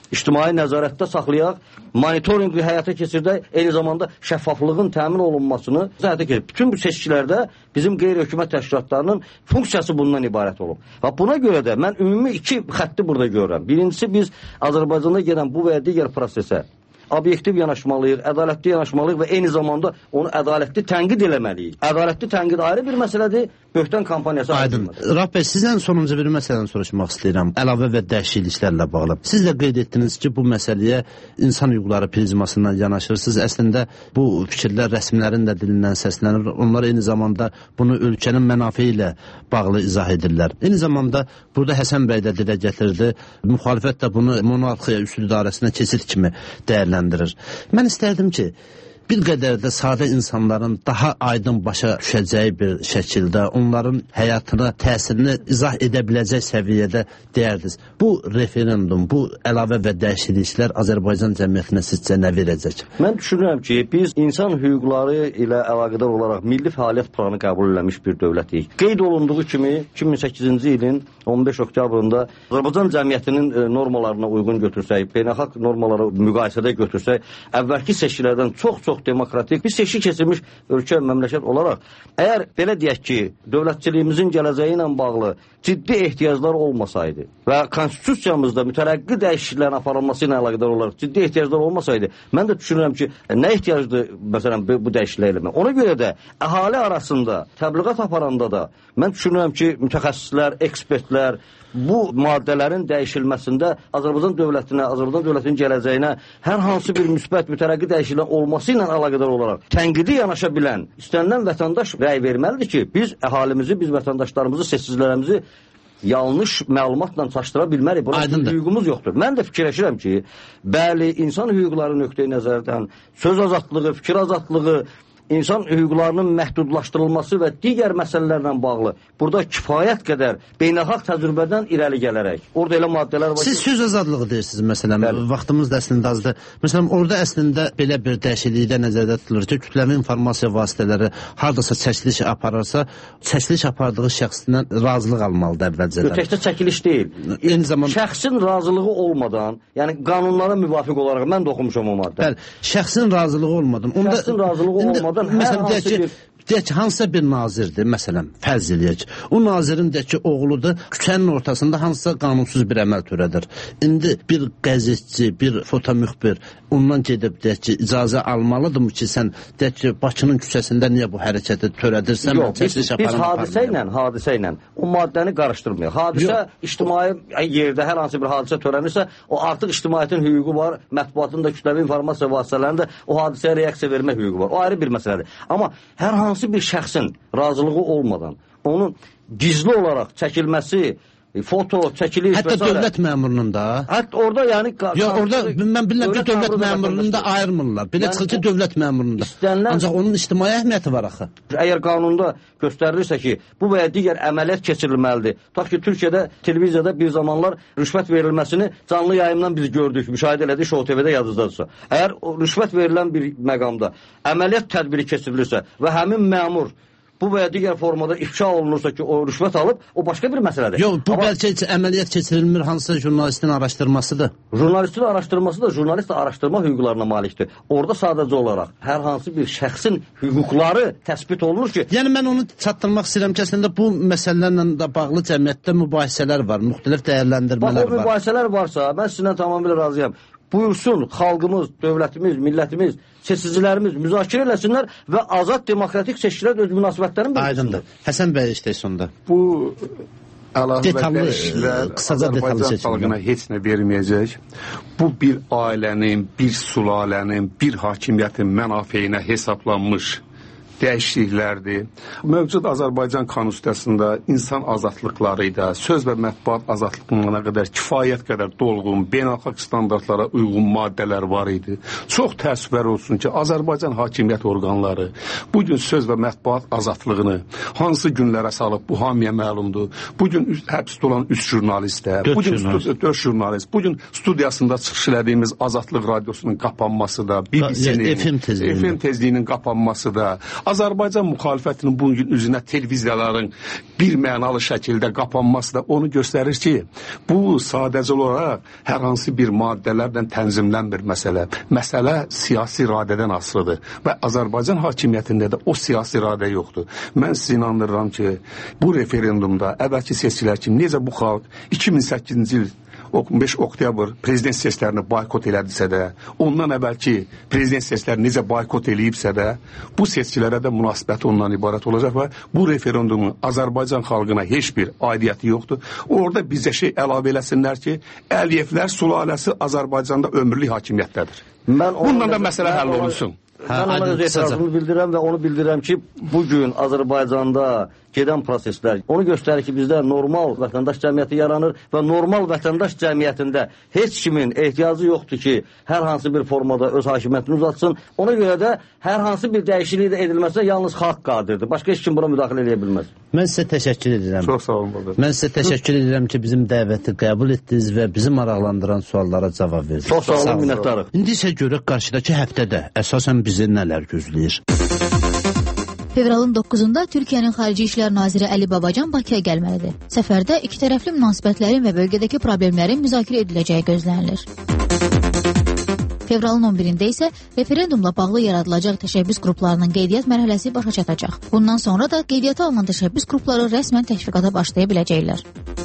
ictimai nəzarətdə saxlayaq, monitorinqi həyata keçirdək, eyni zamanda şəffaflığın təmin olunmasını həyata keçirdək. Bütün bu seçkilərdə bizim qeyri-hökumət təşkilatlarının funksiyası bundan ibarət olub. Və buna görə də mən ümumi iki xətti burada görürəm. Birincisi, biz Azərbaycanda gedən bu və ya digər prosesə obyektiv yanaşmalıyıq, ədalətli yanaşmalıyıq və eyni zamanda onu ədalətli tənqid eləməliyik. Ədalətli tənqid ayrı bir məsələdir, böhtan kampaniyası ayrı bir məsələdir. Rəbb bəy, sizdən sonuncu bir məsələni soruşmaq istəyirəm. Əlavə və dəyişikliklərlə bağlı. Siz də qeyd etdiniz ki, bu məsələyə insan hüquqları prizmasından yanaşırsınız. Əslində bu fikirlər rəsmilərin də dilindən səslənir. Onlar eyni zamanda bunu ölkənin mənafi ilə bağlı izah edirlər. Eyni zamanda burada Həsən bəy də dilə gətirdi. Müxalifət də bunu monarxiya üsul idarəsinə keçid kimi dəyərləndirir. Mən istərdim ki, bir qədər də sadə insanların daha aydın başa düşəcəyi bir şəkildə onların həyatına təsirini izah edə biləcək səviyyədə deyərdiniz. Bu referendum, bu əlavə və dəyişikliklər Azərbaycan cəmiyyətinə sizcə nə verəcək? Mən düşünürəm ki, biz insan hüquqları ilə əlaqədar olaraq milli fəaliyyət planı qəbul eləmiş bir dövlətik. Qeyd olunduğu kimi iki min səkkizinci ilin on beş oktyabrında Azərbaycan cəmiyyətinin normalarına uyğun götürsək, beynəlxalq normalara müqayisədə götürsək, əvvəlki seçkilərdən çox-çox demokratik bir seçki keçirmiş ölkə, məmləkət olaraq, əgər belə deyək ki, dövlətçiliyimizin gələcəyi ilə bağlı ciddi ehtiyaclar olmasaydı və konstitusiyamızda mütərəqqi dəyişikliklərin aparılması ilə əlaqədar olaraq ciddi ehtiyaclar olmasaydı, mən də düşünürəm ki, nə ehtiyacdır məsələn bu dəyişikliklər eləmək? Ona görə də əhali arasında təbliğat aparanda da mən düşünürəm ki, mütəxəssislər, ekspertlər bu maddələrin dəyişilməsində Azərbaycan dövlətinə, Azərbaycan dövlətinin gələcəyinə hər hansı bir müsbət mütərəqqi dəyişikliklər olması ilə əlaqədar olaraq tənqidi yanaşa bilən istənilən vətəndaş rəy verməlidir ki, biz əhalimizi, biz vətəndaşlarımızı, seçicilərimizi yanlış məlumatla çaşdıra bilmərik. Buna hüququmuz yoxdur. Mən də fikirləşirəm ki, bəli, insan hüquqları nöqteyi nəzərdən söz azadlığı, fikir azadlığı, insan hüquqlarının məhdudlaşdırılması və digər məsələlərlə bağlı burada kifayət qədər beynəlxalq təcrübədən irəli gələrək. Orada elə maddələr var ki... Siz söz azadlığı deyirsiniz, məsələn, bəli. Vaxtımız da əslində azdır. Məsələn, orada əslində belə bir dəyişiklikdə nəzərdə tutulur ki, kütləvi informasiya vasitələri hardasa çəkiliş apararsa, çəkiliş apardığı şəxsindən razılıq almalıdır əvvəlcədən. Təkcə çəkiliş deyil. Eyni zaman şəxsin razılığı olmadan, yəni qanunlara müvafiq olaraq mən də oxumuşam o maddə. Bəli, şəxsin razılığı olmadan. Onda, şəxsin razılığı olmadan məsələn, deyək ki, deyək ki, hansısa bir nazirdir, məsələn, fərz eləyək. O nazirin deyək ki, oğludur, küçənin ortasında hansısa qanunsuz bir əməl törədir. İndi bir qəzetçi, bir fotomüxbir ondan gedib, deyək ki, icazə almalıdırmı ki, sən, deyək ki, Bakının küçəsində niyə bu hərəkəti törədirsən? Yox, biz, biz hadisə ilə, hadisə ilə o maddəni qarışdırmıyıq. Hadisə Yox. ictimai yerdə hər hansı bir hadisə törənirsə, o artıq ictimaiyyətin hüququ var, mətbuatın da kütləvi informasiya vasitələrində o hadisəyə reaksiya vermək hüququ var. O ayrı bir məsələdir. Amma hər hansı bir şəxsin razılığı olmadan onun gizli olaraq çəkilməsi, foto, çəkiliş və s. Hətta dövlət məmurunun da. Hətta orada yəni... Yox, orada mən bilirəm ki, dövlət məmurunun da ayırmırlar. Belə çıxır ki, dövlət məmurunun da. Ancaq onun ictimai əhəmiyyəti var axı. Əgər qanunda göstərilirsə ki, bu və ya digər əməliyyat keçirilməlidir. Tutaq ki, Türkiyədə televiziyada bir zamanlar rüşvət verilməsini canlı yayımdan biz gördük, müşahidə elədik, Show T V-də yadınızdadırsa. Əgər rüşvət verilən bir məqamda əməliyyat tədbiri keçirilirsə və həmin məmur bu və ya digər formada ifşa olunursa ki, o rüşvət alıb, o başqa bir məsələdir. Yox, bu Amma, bəlkə əməliyyat keçirilmir, hansısa jurnalistin araşdırmasıdır. Jurnalistin araşdırması da jurnalist araşdırma hüquqlarına malikdir. Orada sadəcə olaraq hər hansı bir şəxsin hüquqları təsbit olunur ki... Yəni, mən onu çatdırmaq istəyirəm ki, əslində bu məsələlərlə də bağlı cəmiyyətdə mübahisələr var, müxtəlif dəyərləndirmələr var. Bax, o mübahisələr varsa, mən sizinlə tamamilə razıyam. Buyursun, xalqımız, dövlətimiz, millətimiz, seçicilərimiz müzakirə eləsinlər və azad demokratik seçkilər öz münasibətlərini bildirsinlər. Aydındır. Həsən bəy işdə sonda. Bu əlavə dəyişikliklər Azərbaycan xalqına heç nə verməyəcək. Bu bir ailənin, bir sülalənin, bir hakimiyyətin mənafeyinə hesablanmış dəyişikliklərdir. Mövcud Azərbaycan konstitusiyasında insan azadlıqları ilə söz və mətbuat azadlığına qədər kifayət qədər dolğun, beynəlxalq standartlara uyğun maddələr var idi. Çox təəssüflər olsun ki, Azərbaycan hakimiyyət orqanları bugün söz və mətbuat azadlığını hansı günlərə salıb, bu hamıya məlumdur. Bugün həbsdə olan üç jurnalistlər, bugün dörd jurnalist, bugün studiyasında çıxış elədiyimiz Azadlıq radiosunun qapanması da, B B C-nin, F M tezliyinin qapanması da, Azərbaycan müxalifətinin bu gün üzünə televiziyaların bir mənalı şəkildə qapanması da onu göstərir ki, bu sadəcə olaraq hər hansı bir maddələrlə tənzimlənmir məsələ. Məsələ siyasi iradədən asılıdır və Azərbaycan hakimiyyətində də o siyasi iradə yoxdur. Mən sizi inandırıram ki, bu referendumda əvvəlki seçkilər kimi necə bu xalq iki min səkkizinci il on beş oktyabr prezident seçkilərini boykot elədisə də, ondan əvvəlki prezident seçkiləri necə boykot eləyibsə də, bu seçkilərə də münasibəti ondan ibarət olacaq və bu referendumun Azərbaycan xalqına heç bir aidiyyəti yoxdur. Orada bizə şey əlavə eləsinlər ki, Əliyevlər sülaləsi Azərbaycanda ömürlük hakimiyyətdədir. Bundan da məsələ həll olunsun. Mən ona öz etirazımı bildirəm və onu bildirəm ki, bugün Azərbaycanda gedən proseslər onu göstərir ki, bizdə normal vətəndaş cəmiyyəti yaranır və normal vətəndaş cəmiyyətində heç kimin ehtiyacı yoxdur ki, hər hansı bir formada öz hakimiyyətini uzatsın. Ona görə də hər hansı bir dəyişiklik də edilməsə yalnız xalq qadirdir. Başqa heç kim buna müdaxilə edə bilməz. Mən sizə təşəkkür edirəm. Çox sağ olun. Mən sizə təşəkkür edirəm ki, bizim dəvəti qəbul etdiniz və bizi maraqlandıran suallara cavab verdiniz. Çox sağ olun, minnətdarıq. İndi isə görək qarşıdakı həftədə əsasən bizi nələr gözləyir. Fevralın doqquzunda Türkiyənin Xarici İşlər Naziri Əli Babacan Bakıya gəlməlidir. Səfərdə iki tərəfli münasibətlərin və bölgədəki problemlərin müzakirə ediləcəyi gözlənilir. Fevralın on birində isə referendumla bağlı yaradılacaq təşəbbüs qruplarının qeydiyyat mərhələsi başa çatacaq. Bundan sonra da qeydiyyata alınan təşəbbüs qrupları rəsmən təşviqata başlaya biləcəklər.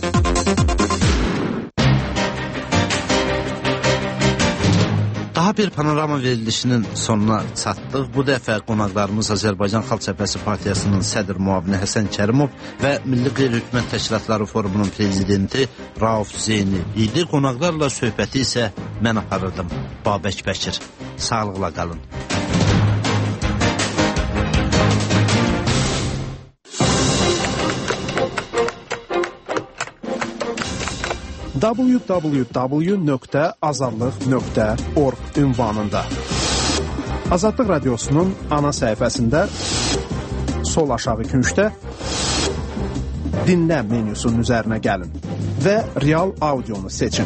Daha bir panorama verilişinin sonuna çatdıq. Bu dəfə qonaqlarımız Azərbaycan Xalq Cəbhəsi Partiyasının sədr müavini Həsən Kərimov və Milli Qeyri-Hökumət Təşkilatları Forumunun prezidenti Rauf Zeyni idi. Qonaqlarla söhbəti isə mən aparırdım. Babək Bəkir. Sağlıqla qalın. w w w nöqtə azadlıq nöqtə org ünvanında. Azadlıq Radiosunun ana səhifəsində sol aşağı küncdə dinlə menyusunun üzərinə gəlin və real audionu seçin.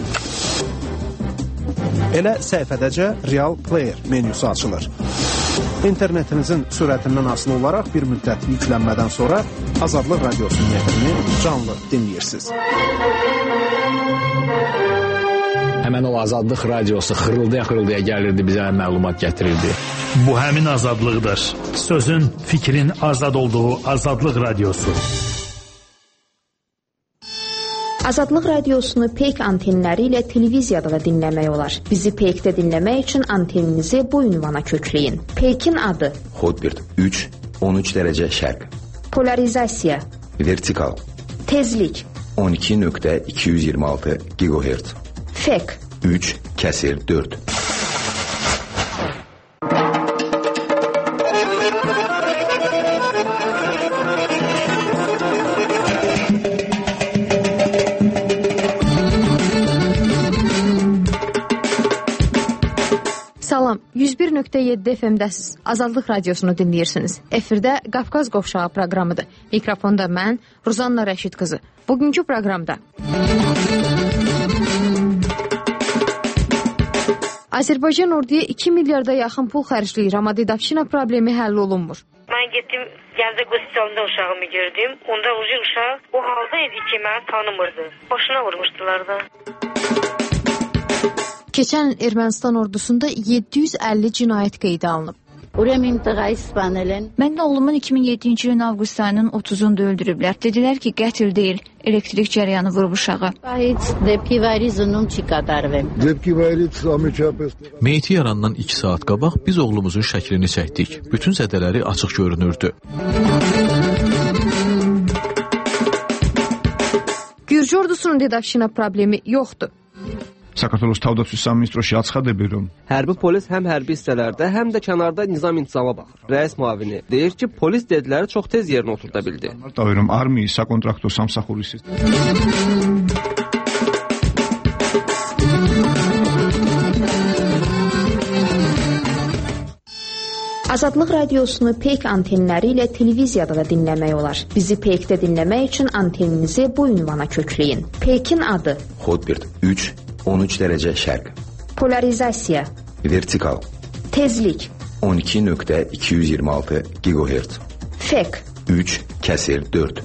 Elə səhifədəcə Real Player menyusu açılır. İnternetinizin sürətindən asılı olaraq bir müddət yüklənmədən sonra Azadlıq Radiosunun efrini canlı dinləyirsiniz. Həmən o Azadlıq Radiosu xırıldaya-xırıldaya gəlirdi, bizə məlumat gətirirdi. Bu həmin azadlıqdır. Sözün, fikrin azad olduğu Azadlıq Radiosu. Azadlıq Radiosunu Peyk antenləri ilə televiziyada da dinləmək olar. Bizi Peykdə dinləmək üçün anteninizi bu ünvana kökləyin. Peykin adı Hotbird üç on üç dərəcə şərq. Polarizasiya Vertikal Tezlik on iki nöqtə iki yüz iyirmi altı gigahertz. Fek üç kəsir dörd. Salam, yüz bir nöqtə yeddi F M-dəsiz. Azadlıq Radiosunu dinləyirsiniz. Efirdə Qafqaz Qovşağı proqramıdır. Mikrofonda mən, Ruzanna Rəşid qızı. Bugünkü proqramda Azərbaycan orduya iki milyarda yaxın pul xərcləyir, amma dedakşina problemi həll olunmur. Mən getdim, Gəncə Qospitalında uşağımı gördüm. Onda ucu uşaq o halda idi ki, məni tanımırdı. Başına vurmuşdular da. Keçən Ermənistan ordusunda yeddi yüz əlli cinayət qeydə alınıb. Mən oğlumun iki min yeddinci ilin avqust ayının otuzunda öldürüblər. Dedilər ki, qətil deyil, elektrik cərəyanı vurub uşağı. Meyti yarandan iki saat qabaq biz oğlumuzun şəklini çəkdik. Bütün zədələri açıq görünürdü. Gürcü ordusunun dedakşina problemi yoxdur. საქართველოს თავდაცვის სამინისტროში აცხადები, რომ hərbi polis həm hərbi hissələrdə, həm də kənarda nizam intizama baxır. Rəis müavini deyir ki, polis dediləri çox tez yerinə oturda bildi. Martavı, რომ armiyis საკონტრაქტო სამსახურის Azadlıq Radiosunu Peyk antenləri ilə televiziyada da dinləmək olar. Bizi Peykdə dinləmək üçün anteninizi bu ünvana kökləyin. Peykin adı Hotbird üç on üç dərəcə şərq. Polarizasiya Vertikal Tezlik on iki nöqtə iki yüz iyirmi altı gigahertz. F E Q üç kəsir dörd.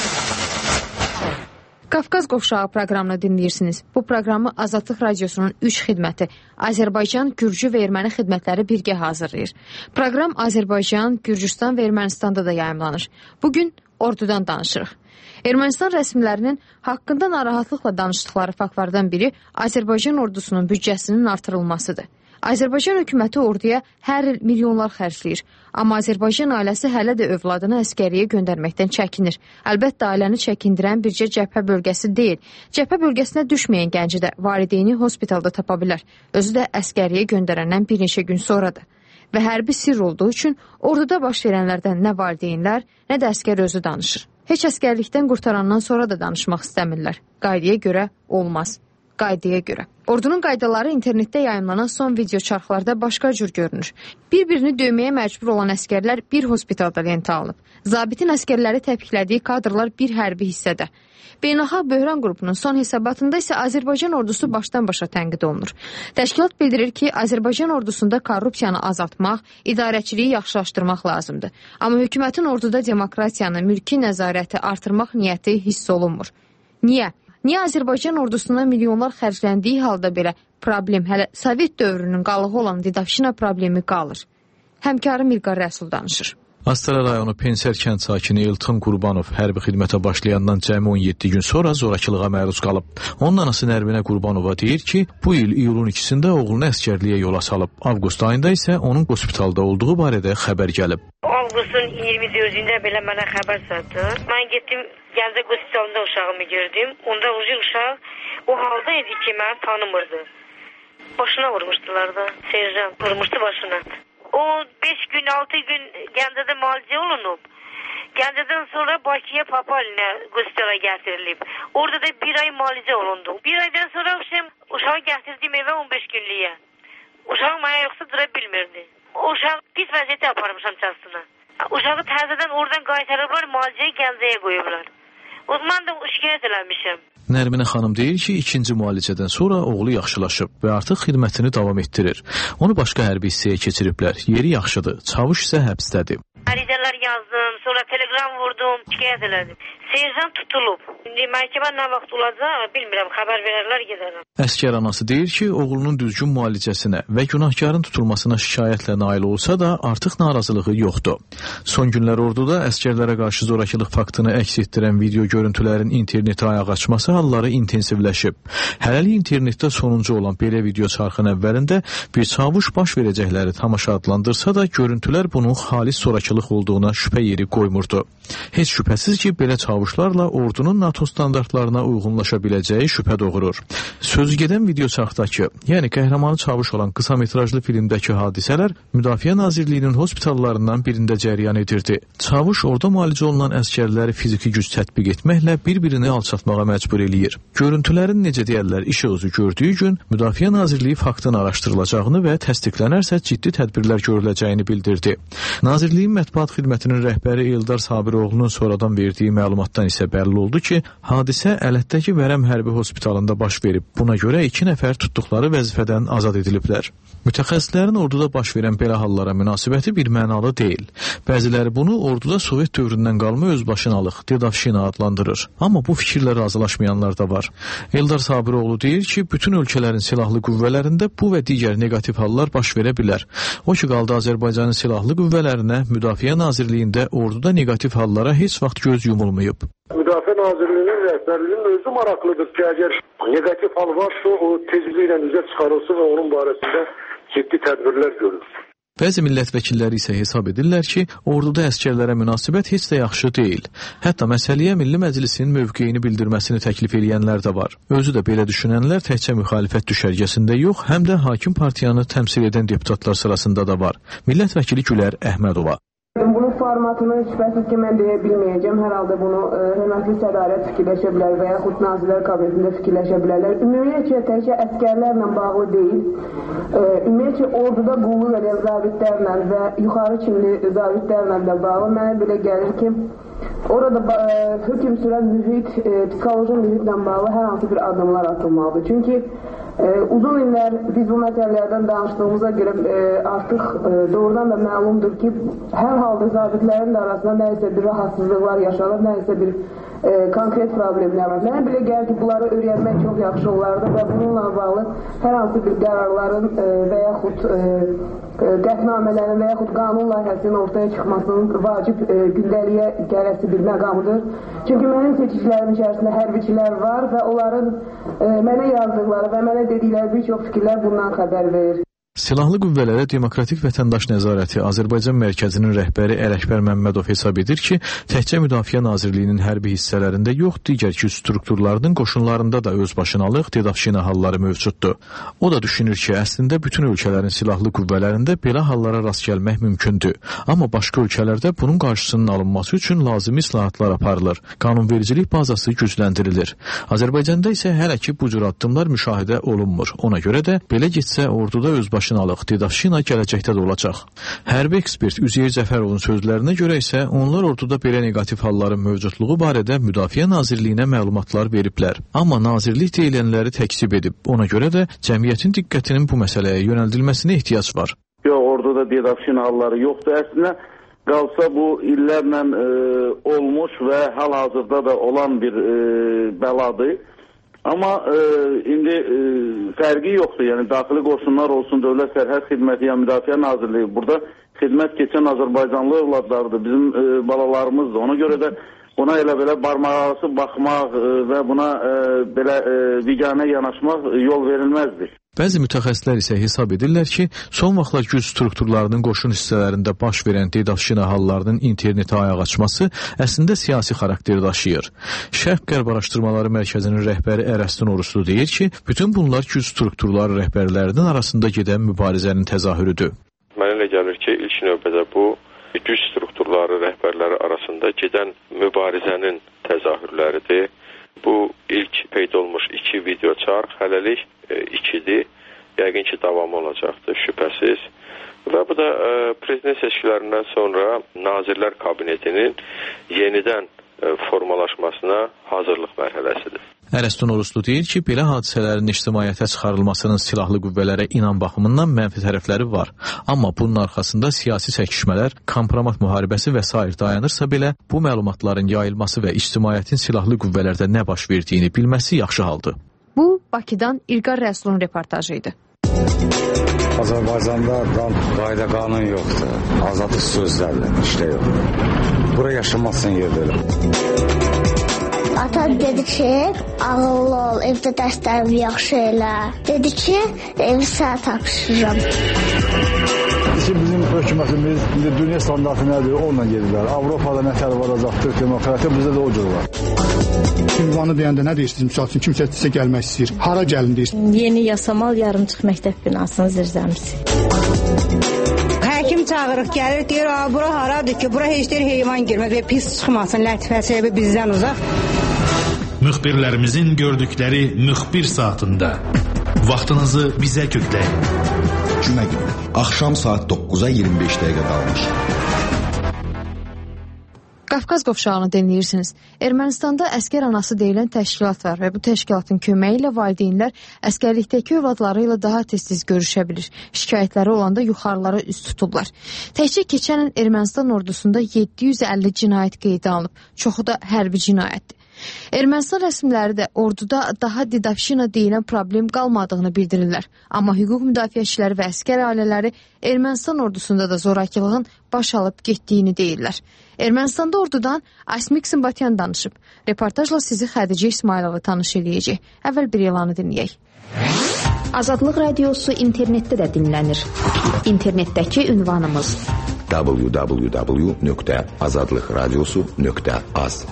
Qafqaz Qovşağı proqramını dinləyirsiniz. Bu proqramı Azadlıq Radiosunun üç xidməti, Azərbaycan, Gürcü və Erməni xidmətləri birgə hazırlayır. Proqram Azərbaycan, Gürcüstan və Ermənistanda da yayımlanır. Bugün ordudan danışırıq. Ermənistan rəsmilərinin haqqında narahatlıqla danışdıqları faktlardan biri Azərbaycan ordusunun büdcəsinin artırılmasıdır. Azərbaycan hökuməti orduya hər il milyonlar xərcləyir. Amma Azərbaycan ailəsi hələ də övladını əskəriyə göndərməkdən çəkinir. Əlbəttə, ailəni çəkindirən bircə cəbhə bölgəsi deyil. Cəbhə bölgəsinə düşməyən gənci də valideyni hospitalda tapa bilər. Özü də əskəriyə göndərəndən bir neçə gün sonradır. Və hərbi sirr olduğu üçün orduda baş verənlərdən nə valideynlər, nə də əskər özü danışır. Heç əskərlikdən qurtarandan sonra da danışmaq istəmirlər. Qaydaya görə olmaz. Qaydaya görə. Ordunun qaydaları internetdə yayımlanan son video çarxlarda başqa cür görünür. Bir-birini döyməyə məcbur olan əskərlər bir hospitalda lentə alınıb. Zabitin əskərləri təpiklədiyi kadrlar bir hərbi hissədə. Beynəlxalq Böhran qrupunun son hesabatında isə Azərbaycan ordusu başdan başa tənqid olunur. Təşkilat bildirir ki, Azərbaycan ordusunda korrupsiyanı azaltmaq, idarəçiliyi yaxşılaşdırmaq lazımdır. Amma hökumətin orduda demokratiyanı, mülki nəzarəti artırmaq niyyəti hiss olunmur. Niyə? Niyə Azərbaycan ordusuna milyonlar xərcləndiyi halda belə problem hələ Sovet dövrünün qalığı olan Didovşina problemi qalır? Həmkarım İlqar Rəsul danışır. Astara rayonu Penser kənd sakini Elton Qurbanov hərbi xidmətə başlayandan cəmi on yeddi gün sonra zorakılığa məruz qalıb. Onun anası Nərminə Qurbanova deyir ki, bu il iyulun ikisində oğlunu əskərliyə yola salıb. Avqust ayında isə onun hospitalda olduğu barədə xəbər gəlib. Avqustun iyirmi dördündə belə mənə xəbər satdı. Mən getdim Gəncə hospitalında uşağımı gördüm. Onda ucu uşaq o halda idi ki, məni tanımırdı. Başına vurmuşdular da. Serjant vurmuşdu başına. O beş gün, altı gün Gəncədə müalicə olunub. Gəncədən sonra Bakıya Papalinə hospitala gətirilib. Orada da bir ay müalicə olundu. Bir aydan sonra uşağı gətirdim evə on beş günlüyə. Uşaq mənə yoxsa dura bilmirdi. Uşaq pis vəziyyətə aparmışam çastına. Uşağı təzədən oradan qaytarıblar, müalicəyə Gəncəyə qoyublar. O zaman da şikayət eləmişəm. Nərminə xanım deyir ki, ikinci müalicədən sonra oğlu yaxşılaşıb və artıq xidmətini davam etdirir. Onu başqa hərbi hissəyə keçiriblər. Yeri yaxşıdır, çavuş isə həbsdədir. Ərizələr yazdım, sonra telegram vurdum, şikayət elədim. Serjant tutulub. İndi məhkəmə nə vaxt olacaq, bilmirəm, xəbər verərlər, gedərəm. Əskər anası deyir ki, oğlunun düzgün müalicəsinə və günahkarın tutulmasına şikayətlə nail olsa da artıq narazılığı yoxdur. Son günlər orduda əskərlərə qarşı zorakılıq faktını əks etdirən video görüntülərin internetə ayaq açması halları intensivləşib. Hələlik internetdə sonuncu olan belə video çarxın əvvəlində bir çavuş baş verəcəkləri tamaşa adlandırsa da görüntülər bunun xalis zorakılıq olduğuna şübhə yeri qoymurdu. Heç şübhəsiz ki, belə çavuşlarla ordunun NATO standartlarına uyğunlaşa biləcəyi şübhə doğurur. Sözü gedən video çarxdakı, yəni qəhrəmanı çavuş olan qısa metrajlı filmdəki hadisələr Müdafiə Nazirliyinin hospitallarından birində cəryan edirdi. Çavuş orada müalicə olunan əskərləri fiziki güc tətbiq etməklə bir-birini alçatmağa məcbur eləyir. Görüntülərin necə deyərlər işıq üzü gördüyü gün Müdafiə Nazirliyi faktın araşdırılacağını və təsdiqlənərsə ciddi tədbirlər görüləcəyini bildirdi. Nazirliyin mətbuat xidmətinin rəhbəri Eldar Sabiroğlu'nun sonradan verdiyi məlumatdan isə bəlli oldu ki, hadisə Ələtdəki Vərəm hərbi hospitalında baş verib. Buna görə iki nəfər tutduqları vəzifədən azad ediliblər. Mütəxəssislərin orduda baş verən belə hallara münasibəti bir mənalı deyil. Bəziləri bunu orduda Sovet dövründən qalma özbaşınalıq, Didovşina adlandırır. Amma bu fikirlə razılaşmayanlar da var. Eldar Sabiroğlu deyir ki, bütün ölkələrin silahlı qüvvələrində bu və digər negativ hallar baş verə bilər. O ki, qaldı Azərbaycanın silahlı qüvvələrinə Müdafiə Nazirliyində orduda negativ hallara heç vaxt göz yumulmayıb. Müdafiə Nazirliyinin rəhbərliyinin özü maraqlıdır ki, əgər negativ hal varsa, o tezliklə üzə çıxarılsın və onun barəsində ciddi tədbirlər görülsün. Bəzi millət vəkilləri isə hesab edirlər ki, orduda əskərlərə münasibət heç də yaxşı deyil. Hətta məsələyə Milli Məclisin mövqeyini bildirməsini təklif edənlər də var. Özü də belə düşünənlər təkcə müxalifət düşərgəsində yox, həm də hakim partiyanı təmsil edən deputatlar sırasında da var. Millət vəkili Gülər Əhmədova. Bunun formatını şübhəsiz ki, mən deyə bilməyəcəm. Hər halda bunu e, hörmətli sədarət fikirləşə bilər və yaxud Nazirlər Kabinetində fikirləşə bilərlər. Ümumiyyətcə, təkcə əskərlərlə bağlı deyil. E, ümumiyyətcə, orduda qulluq edən zabitlərlə və yuxarı kimli zabitlərlə də bağlı mənə belə gəlir ki, orada e, hökm sürən mühit, e, psixoloji mühitlə bağlı hər hansı bir adımlar atılmalıdır. Çünki E, uzun illər biz bu məsələlərdən danışdığımıza görə e, artıq e, doğrudan da məlumdur ki, hər halda zabitlərin də arasında nə isə bir rahatsızlıqlar yaşanır, nə isə bir e, konkret problemlər var. Mənə belə gəlir ki, bunları öyrənmək çox yaxşı olardı və bununla bağlı hər hansı bir qərarların e, və yaxud e, qətnamələrin və yaxud qanun layihəsinin ortaya çıxmasının vacib e, gündəliyə gələsi bir məqamıdır. Çünki mənim seçicilərim içərisində hərbiçilər var və onların e, mənə yazdıqları və mənə dedikləri bir çox fikirlər bundan xəbər verir. Silahlı qüvvələrə Demokratik Vətəndaş Nəzarəti Azərbaycan Mərkəzinin rəhbəri Ələkbər Məmmədov hesab edir ki, təkcə Müdafiə Nazirliyinin hərbi hissələrində yox, digər güc strukturlarının qoşunlarında da özbaşınalıq, dedavşina halları mövcuddur. O da düşünür ki, əslində bütün ölkələrin silahlı qüvvələrində belə hallara rast gəlmək mümkündür. Amma başqa ölkələrdə bunun qarşısının alınması üçün lazımi islahatlar aparılır, qanunvericilik bazası gücləndirilir. Azərbaycanda isə hələ ki bu cür addımlar müşahidə olunmur. Ona görə də belə getsə orduda özbaşınalıq Başınalıq, dedavşina gələcəkdə də olacaq. Hərbi ekspert Üzeyir Cəfərovun sözlərinə görə isə onlar orduda belə negativ halların mövcudluğu barədə Müdafiə Nazirliyinə məlumatlar veriblər. Amma nazirlik deyilənləri təkzib edib. Ona görə də cəmiyyətin diqqətinin bu məsələyə yönəldilməsinə ehtiyac var. Yox, orduda dedavşina halları yoxdur. Əslində qalsa bu illərlə e, olmuş və hal-hazırda da olan bir e, bəladır. Amma e, indi e, fərqi yoxdur. Yəni daxili qoşunlar olsun, Dövlət Sərhəd Xidməti, ya Müdafiə Nazirliyi burada xidmət keçən Azərbaycanlı övladlardır, bizim e, balalarımızdır. Ona görə də buna elə belə barmaqarası baxmaq e, və buna e, belə e, viganə yanaşmaq e, yol verilməzdir. Bəzi mütəxəssislər isə hesab edirlər ki, son vaxtlar güc strukturlarının qoşun hissələrində baş verən dedavşina hallarının internetə ayaq açması əslində siyasi xarakteri daşıyır. Şərq-Qərb Araşdırmaları Mərkəzinin rəhbəri Ərəstun Oruclu deyir ki, bütün bunlar güc strukturları rəhbərlərinin arasında gedən mübarizənin təzahürüdür. Mənə elə gəlir ki, ilk növbədə bu güc strukturları rəhbərləri arasında gedən mübarizənin təzahürləridir. Bu ilk peyda olmuş iki video çarx, hələlik e, ikidir. Yəqin ki, davamı olacaqdır, şübhəsiz. Və bu da e, prezident seçkilərindən sonra Nazirlər Kabinetinin yenidən e, formalaşmasına hazırlıq mərhələsidir. Ərəstun Oruclu deyir ki, belə hadisələrin ictimaiyyətə çıxarılmasının silahlı qüvvələrə inam baxımından mənfi tərəfləri var. Amma bunun arxasında siyasi çəkişmələr, kompromat müharibəsi və s. dayanırsa belə, bu məlumatların yayılması və ictimaiyyətin silahlı qüvvələrdə nə baş verdiyini bilməsi yaxşı haldır. Bu, Bakıdan İlqar Rəsulun reportajı idi. Azərbaycanda qan, qayda qanun yoxdur. Azadlıq sözlərlə, işlə yox. Bura yaşamazsın yer verir. Ata dedi ki, ağıllı ol, evdə dərslərimi yaxşı elə. Dedi ki, evi sənə tapşırıram. Bizim hökumətimiz dünya standartı nədir, onunla gedirlər. Avropada nə tələb olacaqdır, demokratiya bizdə də o cür var. Ünvanı deyəndə nə deyirsiniz? Misal üçün, kimsə sizə gəlmək istəyir. Hara gəlin deyirsiniz? Yeni Yasamal yarımçıq məktəb binasının zirzəmisi. Həkim çağırıq, gəlir, deyir, bura haradır ki, bura heç deyir heyvan girməz və pis çıxmasın, lətifəsi bizdən uzaq. Müxbirlərimizin gördükləri müxbir saatında vaxtınızı bizə kökləyin. Cümə günü, axşam saat doqquza iyirmi beş dəqiqə qalmış. Qafqaz qovşağını dinləyirsiniz. Ermənistanda əskər anası deyilən təşkilat var və bu təşkilatın köməyi ilə valideynlər əskərlikdəki övladları ilə daha tez-tez görüşə bilir. Şikayətləri olanda yuxarılara üst tutublar. Təkcə keçən il Ermənistan ordusunda yeddi yüz əlli cinayət qeydə alınıb. Çoxu da hərbi cinayətdir. Ermənistan rəsmiləri də orduda daha dedavşina deyilən problem qalmadığını bildirirlər. Amma hüquq müdafiəçiləri və əskər ailələri Ermənistan ordusunda da zorakılığın baş alıb getdiyini deyirlər. Ermənistanda ordudan Asmik Simbatyan danışıb. Reportajla sizi Xədicə İsmailovu tanış edəcək. Əvvəl bir elanı dinləyək. Azadlıq radiosu internetdə də dinlənir. İnternetdəki ünvanımız w w w nöqtə azadlıq radiosu nöqtə az.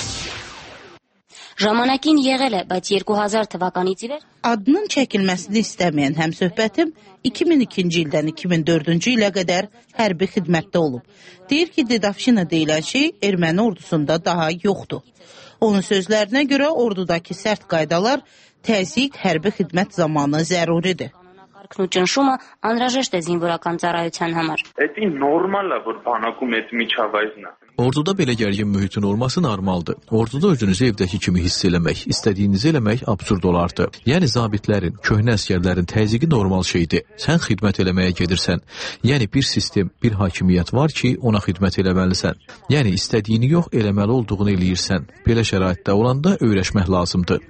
Ժամանակին եղել է, բայց երկու հազար թվականից ի վեր Adının çəkilməsini istəməyən həmsöhbətim iki min ikinci ildən iki min dördüncü ilə qədər hərbi xidmətdə olub. Deyir ki, dedavşina deyilən şey erməni ordusunda daha yoxdur. Onun sözlərinə görə ordudakı sərt qaydalar təzyiq hərbi xidmət zamanı zəruridir. Կարգն ու ճնշումը անհրաժեշտ է զինվորական ծառայության համար։ Դա նորմալ է, որ բանակում այդ միջավայրն է։ Orduda belə gərgin mühitin olması normaldır. Orduda özünüzü evdəki kimi hiss eləmək, istədiyinizi eləmək absurd olardı. Yəni zabitlərin, köhnə əsgərlərin təzyiqi normal şeydir. Sən xidmət eləməyə gedirsən. Yəni bir sistem, bir hakimiyyət var ki, ona xidmət eləməlisən. Yəni istədiyini yox, eləməli olduğunu eləyirsən. Belə şəraitdə olanda öyrəşmək lazımdır.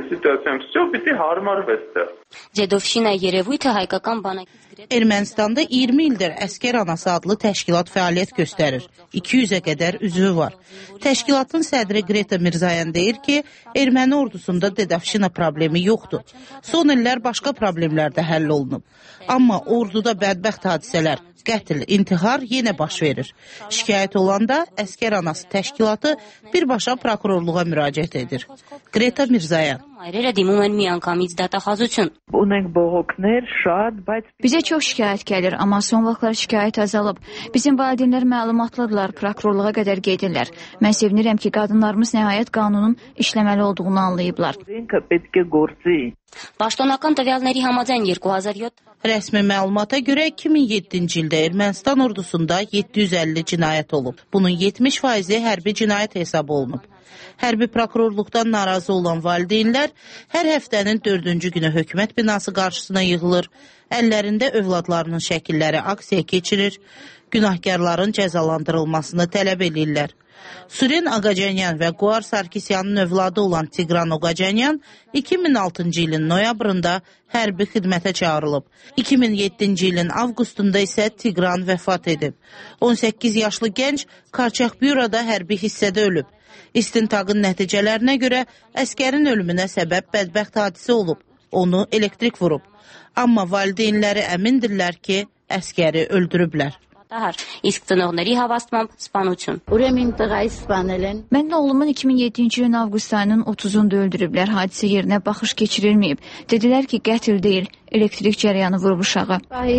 Ձեդովշինա երևույթը հայկական բանակից Ermənistanda iyirmi ildir Əskər Anası adlı təşkilat fəaliyyət göstərir. iki yüzə qədər üzvü var. Təşkilatın sədri Greta Mirzayan deyir ki, erməni ordusunda dedafşina problemi yoxdur. Son illər başqa problemlər də həll olunub. Amma orduda bədbəxt hadisələr, qətl, intihar yenə baş verir. Şikayət olanda Əskər Anası təşkilatı birbaşa prokurorluğa müraciət edir. Greta Mirzayan. Այրերը դիմում են միանգամից դատախազություն։ Bizə çox şikayət gəlir, amma son vaxtlar şikayət azalıb. Bizim valideynlər məlumatlıdırlar, prokurorluğa qədər gedirlər. Mən sevinirəm ki, qadınlarımız nəhayət qanunun işləməli olduğunu anlayıblar. Պաշտոնական տվյալների համաձայն երկու հազար յոթ Rəsmi məlumata görə iki min yeddinci ildə Ermənistan ordusunda yeddi yüz əlli cinayət olub. Bunun yetmiş faizi hərbi cinayət hesab olunub. Hərbi prokurorluqdan narazı olan valideynlər hər həftənin dördüncü günü hökumət binası qarşısına yığılır, əllərində övladlarının şəkilləri aksiya keçirir, günahkarların cəzalandırılmasını tələb edirlər. Suren Ağacanyan və Quar Sarkisyanın övladı olan Tigran Ağacanyan iki min altıncı ilin noyabrında hərbi xidmətə çağırılıb. iki min yeddinci ilin avqustunda isə Tigran vəfat edib. on səkkiz yaşlı gənc Karçakbyurada hərbi hissədə ölüb. İstintaqın nəticələrinə görə əskərin ölümünə səbəb bədbəxt hadisə olub. Onu elektrik vurub. Amma valideynləri əmindirlər ki, əskəri öldürüblər. Իսկ ծնողների հավաստմամբ սպանություն։ Mən oğlumun iki min yeddinci ilin avqust ayının otuzunda öldürüblər. Hadisə yerinə baxış keçirilməyib. Dedilər ki, qətl deyil, elektrik cəryanı vurub uşağı.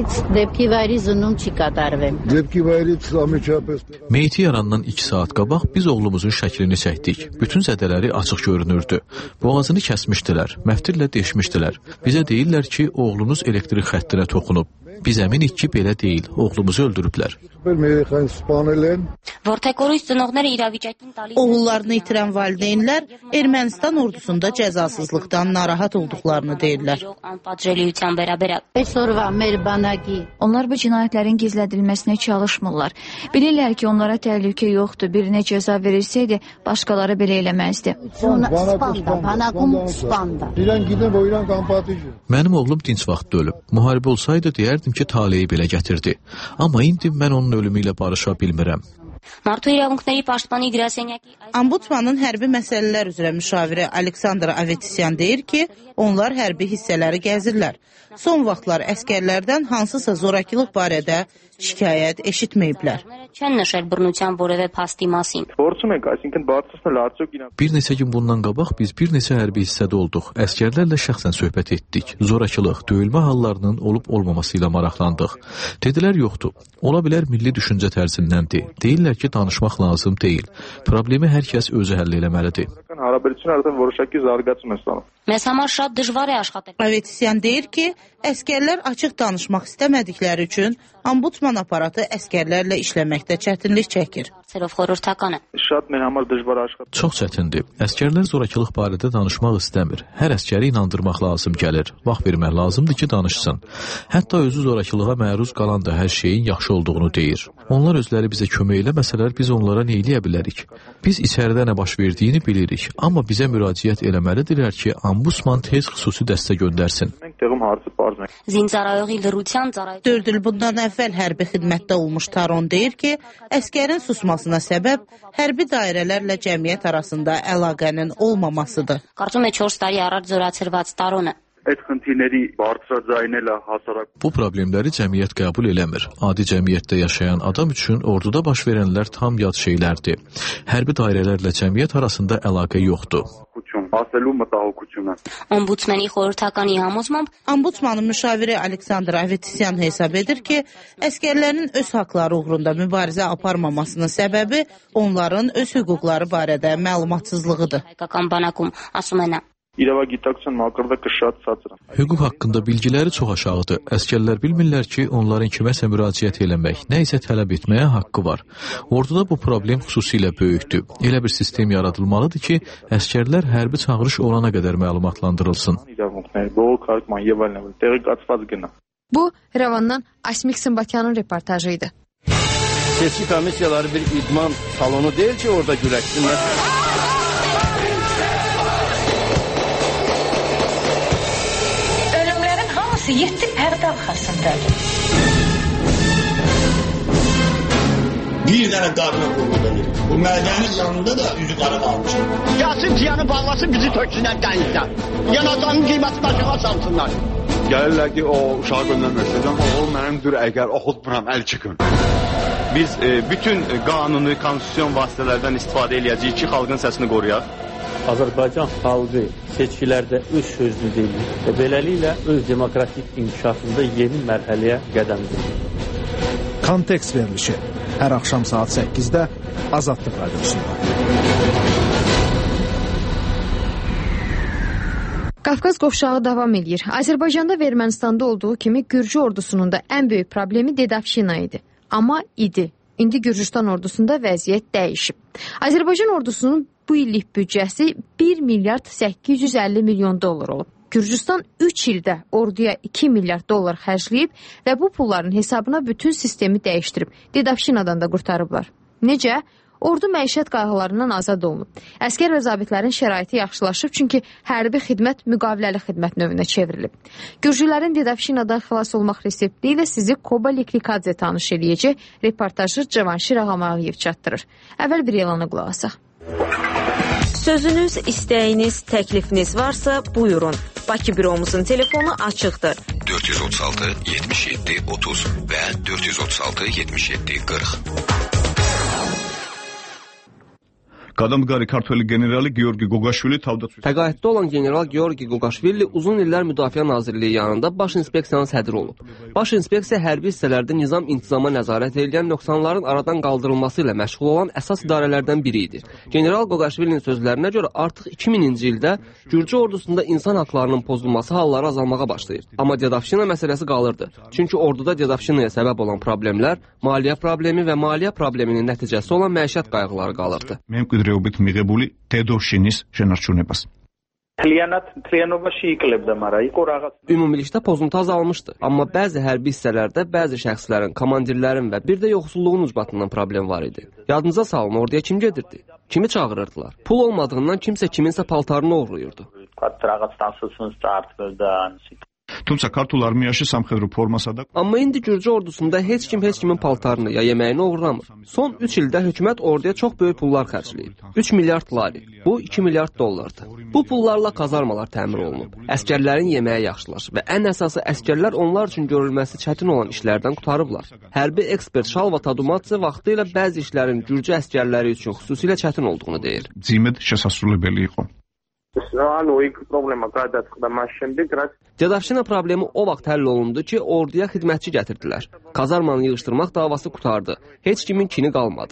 Meyti yarandan iki saat qabaq biz oğlumuzun şəklini çəkdik. Bütün zədələri açıq görünürdü. Boğazını kəsmişdilər, məftillə deşmişdilər. Bizə deyirlər ki, oğlunuz elektrik xəttinə toxunub. Biz əminik ki, belə deyil, oğlumuzu öldürüblər. Oğullarını itirən valideynlər Ermənistan ordusunda cəzasızlıqdan narahat olduqlarını deyirlər. Onlar bu cinayətlərin gizlədilməsinə çalışmırlar. Bilirlər ki, onlara təhlükə yoxdur. Birinə cəza verirsəydi, başqaları belə eləməzdi. Mənim oğlum dinç vaxtda ölüb. Müharibə olsaydı deyərdim ki, taleyi belə gətirdi. Amma indi mən onun ölümü ilə barışa bilmirəm. Ombudsmanın hərbi məsələlər üzrə müşaviri Aleksandr Avetisyan deyir ki, onlar hərbi hissələri gəzirlər. Son vaxtlar əskərlərdən hansısa zorakılıq barədə şikayət eşitməyiblər. Bir neçə gün bundan qabaq biz bir neçə hərbi hissədə olduq. Əskərlərlə şəxsən söhbət etdik. Zorakılıq, döyülmə hallarının olub-olmaması ilə maraqlandıq. Dedilər yoxdur. Ola bilər milli düşüncə tərzindəndir. Deyirlər ki, danışmaq lazım deyil. Problemi hər kəs özü həll eləməlidir. Avetisyan deyir ki, əskərlər açıq danışmaq istəmədikləri üçün ombudsman aparatı əskərlərlə işləməkdə çətinlik çəkir. Çox çətindir. Əskərlər zorakılıq barədə danışmaq istəmir. Hər əskəri inandırmaq lazım gəlir. Vaxt vermək lazımdır ki, danışsın. Hətta özü zorakılığa məruz qalan da hər şeyin yaxşı olduğunu deyir. Onlar özləri bizə kömək eləməsələr biz onlara nə eləyə bilərik? Biz içəridə nə baş verdiyini bilirik. Amma bizə müraciət eləməlidirlər ki, ombudsman tez xüsusi dəstə göndərsin. Dörd il bundan əvvəl hərbi xidmətdə olmuş Taron deyir ki, əskərin susmasına səbəb hərbi dairələrlə cəmiyyət arasında əlaqənin olmamasıdır. Bu problemləri cəmiyyət qəbul eləmir. Adi cəmiyyətdə yaşayan adam üçün orduda baş verənlər tam yad şeylərdir. Hərbi dairələrlə cəmiyyət arasında əlaqə yoxdur. Ombudsmanın müşaviri Aleksandr Avetisyan hesab edir ki, əskərlərin öz haqları uğrunda mübarizə aparmamasının səbəbi onların öz hüquqları barədə məlumatsızlığıdır. իրավագիտակցության մակարդակը շատ ցածր է։ Hüquq haqqında bilgiləri çox aşağıdır. Əskərlər bilmirlər ki, onların kiməsə müraciət eləmək, nə isə tələb etməyə haqqı var. Orduda bu problem xüsusilə böyükdür. Elə bir sistem yaradılmalıdır ki, əskərlər hərbi çağırış olana qədər məlumatlandırılsın. Bu, İrəvandan Asmik Sımbatyanın reportajı idi. Seçki komissiyaları bir idman salonu deyil ki, orada gürəksinlər. Ölümlərin hamısı yeddi pərdə arxasındadır. Bir dənə qarına qurulur. Bu mədənin yanında da üzü qara qalmış. Gəlsin ciyanı bağlasın, bizi töksünlər dənizdən. Yanacağının qiyməti başına salsınlar. Gəlirlər ki, o uşağı göndərməsin. Oğul mənimdir, əgər oxutmuram, əl çıxın. Biz e, bütün qanuni, konstitusyon vasitələrdən istifadə edəcəyik ki, xalqın səsini qoruyaq. Azərbaycan xalqı seçkilərdə öz sözünü deyir və beləliklə öz demokratik inkişafında yeni mərhələyə qədəm qoyur. Kontekst verilişi hər axşam saat səkkizdə Azadlıq Radiosunda. Qafqaz qovşağı davam edir. Azərbaycanda və Ermənistanda olduğu kimi Gürcü ordusunun da ən böyük problemi Dedavşina idi. Amma idi. İndi Gürcüstan ordusunda vəziyyət dəyişib. Azərbaycan ordusunun bu illik büdcəsi bir milyard səkkiz yüz əlli milyon dollar olub. Gürcüstan üç ildə orduya iki milyard dollar xərcləyib və bu pulların hesabına bütün sistemi dəyişdirib. Dedavşinadan da qurtarıblar. Necə? Ordu məişət qayğılarından azad olunub. Əskər və zabitlərin şəraiti yaxşılaşıb, çünki hərbi xidmət müqaviləli xidmət növünə çevrilib. Gürcülərin Dedavşinadan xilas olmaq resepti ilə sizi Koba Liklikadze tanış eləyəcək, reportajı Cavanşir Ağamayev çatdırır. Əvvəl bir elana qulaq asaq. Sözünüz, istəyiniz, təklifiniz varsa buyurun. Bakı büromuzun telefonu açıqdır. dörd yüz otuz altı yetmiş yeddi otuz və dörd yüz otuz altı yetmiş yeddi qırx. Qadamqari Kartveli generali Georgi Qoqaşvili Tavdat Təqaüddə olan general Georgi Qoqaşvili uzun illər Müdafiə Nazirliyi yanında baş inspeksiyanın sədri olub. Baş inspeksiya hərbi hissələrdə nizam intizama nəzarət edən nöqsanların aradan qaldırılması ilə məşğul olan əsas idarələrdən biri idi. General Qoqaşvilinin sözlərinə görə artıq iki mininci ildə Gürcü ordusunda insan haqlarının pozulması halları azalmağa başlayır. Amma Dedavşina məsələsi qalırdı. Çünki orduda Dedavşinaya səbəb olan problemlər, maliyyə problemi və maliyyə probleminin nəticəsi olan məişət qayğıları qalırdı. მემკვიდრეობით მიღებული დედოვშინის შენარჩუნებას. Ümumilikdə pozuntu azalmışdı, amma bəzi hərbi hissələrdə bəzi şəxslərin, komandirlərin və bir də yoxsulluğun ucbatından problem var idi. Yadınıza salın, orduya kim gedirdi? Kimi çağırırdılar? Pul olmadığından kimsə kiminsə paltarını uğrayırdı. Tümsə kartul armiyaşı samxedro formasada. Amma indi Gürcü ordusunda heç kim heç kimin paltarını ya yeməyini uğramır. Son üç ildə hökumət orduya çox böyük pullar xərcləyib. üç milyard lari. Bu iki milyard dollardır. Bu pullarla kazarmalar təmir olunub. Əskərlərin yeməyi yaxşılaşıb və ən əsası əskərlər onlar üçün görülməsi çətin olan işlərdən qurtarıblar. Hərbi ekspert Şalva Tadumadze vaxtilə bəzi işlərin Gürcü əskərləri üçün xüsusilə çətin olduğunu deyir. Zimed şəsasrulebeli იყო. Dedavşina problemi o vaxt həll olundu ki, orduya xidmətçi gətirdilər. Kazarmanı yığışdırmaq davası qurtardı. Heç kimin kini qalmadı.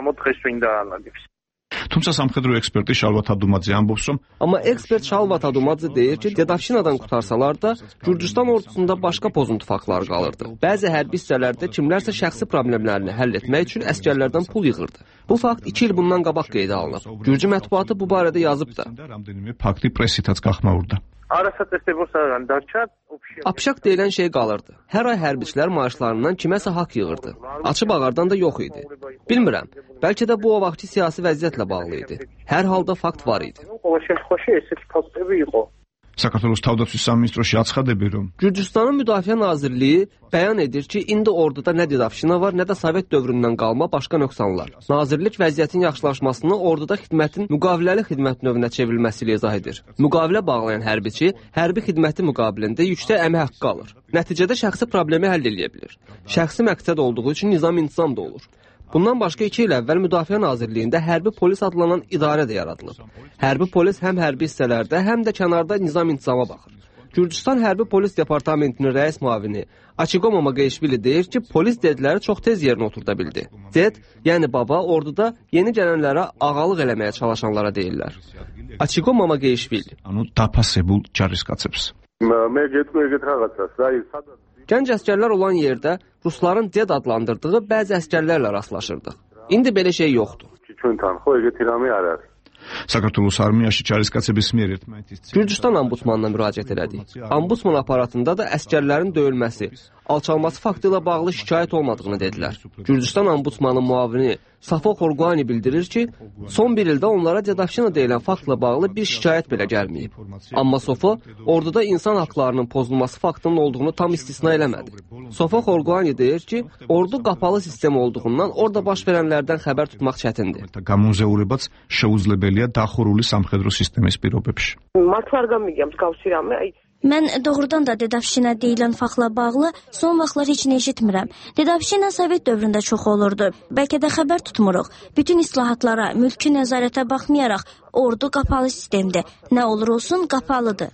Tümsə samxedro eksperti Şalva Tadumadze ambops, რომ Amma ekspert Şalva Tadumadze deyir ki, Dedavşinadan qurtarsalar da Gürcüstan ordusunda başqa pozuntu faktları qalırdı. Bəzi hərbi hissələrdə kimlərsə şəxsi problemlərini həll etmək üçün əskərlərdən pul yığırdı. Bu fakt iki il bundan qabaq qeydə alınıb. Gürcü mətbuatı bu barədə yazıb da. Fakti presitაც გახმაურდა. Apşaq deyilən şey qalırdı. Hər ay hərbiçilər maaşlarından kiməsə haqq yığırdı. Açıb ağardan da yox idi. Bilmirəm, bəlkə də bu o vaxtki siyasi vəziyyətlə bağlı idi. Hər halda fakt var idi. საქართველოს თავდაცვის სამინისტროში აცხადები, რომ Gürcüstanın Müdafiə Nazirliyi bəyan edir ki, indi orduda nə Dedavşina var, nə də Sovet dövründən qalma başqa nöqsanlar. Nazirlik vəziyyətin yaxşılaşmasını orduda xidmətin müqaviləli xidmət növünə çevrilməsi ilə izah edir. Müqavilə bağlayan hərbiçi hərbi xidməti müqabilində yüksək əmək haqqı alır. Nəticədə şəxsi problemi həll edə bilir. Şəxsi məqsəd olduğu üçün nizam intizam da olur. Bundan başqa iki il əvvəl Müdafiə Nazirliyində hərbi polis adlanan idarə də yaradılıb. Hərbi polis həm hərbi hissələrdə, həm də kənarda nizam intizama baxır. Gürcüstan Hərbi Polis Departamentinin rəis müavini Açiko Mamaqeşvili deyir ki, polis dedləri çox tez yerinə oturda bildi. Ded, yəni baba, orduda yeni gələnlərə ağalıq eləməyə çalışanlara deyirlər. Açiko Mamaqeşvili. Gənc əskərlər olan yerdə Rusların Ded adlandırdığı bəzi əskərlərlə rastlaşırdıq. İndi belə şey yoxdur. Gürcüstan ambudsmanına müraciət elədik. Ambudsman aparatında da əskərlərin döyülməsi, alçalması faktı ilə bağlı şikayət olmadığını dedilər. Gürcüstan ambudsmanının muavini Safo Xorqani bildirir ki, son bir ildə onlara Dedavşina deyilən faktla bağlı bir şikayət belə gəlməyib. Amma Safo orduda insan haqlarının pozulması faktının olduğunu tam istisna eləmədi. Safo Xorqani deyir ki, ordu qapalı sistem olduğundan orada baş verənlərdən xəbər tutmaq çətindir. Mən doğrudan da Dedavşina deyilən faktla bağlı son vaxtlar heç nə eşitmirəm. Dedavşina Sovet dövründə çox olurdu. Bəlkə də xəbər tutmuruq. Bütün islahatlara, mülki nəzarətə baxmayaraq ordu qapalı sistemdir. Nə olur olsun qapalıdır.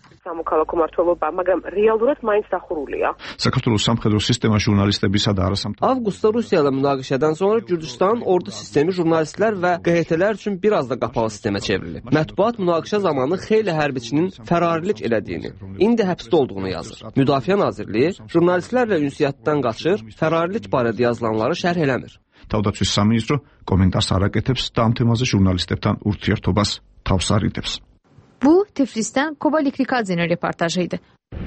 Avqustda Rusiya ilə münaqişədən sonra Gürcüstanın ordu sistemi jurnalistlər və Q H T-lər üçün biraz da qapalı sistemə çevrilib. Mətbuat münaqişə zamanı xeyli hərbiçinin fərarilik elədiyini, indi həbsdə olduğunu yazır. Müdafiə Nazirliyi jurnalistlərlə ünsiyyətdən qaçır, fərarilik barədə yazılanları şərh eləmir. Თავდაცვის სამინისტრო კომენტარს არ აკეთებს და ამ თემაზე ჟურნალისტებთან ურთიერთობას თავს არ იდებს. Bu Tiflis'ten Kobalik Rikadzinin reportajı idi.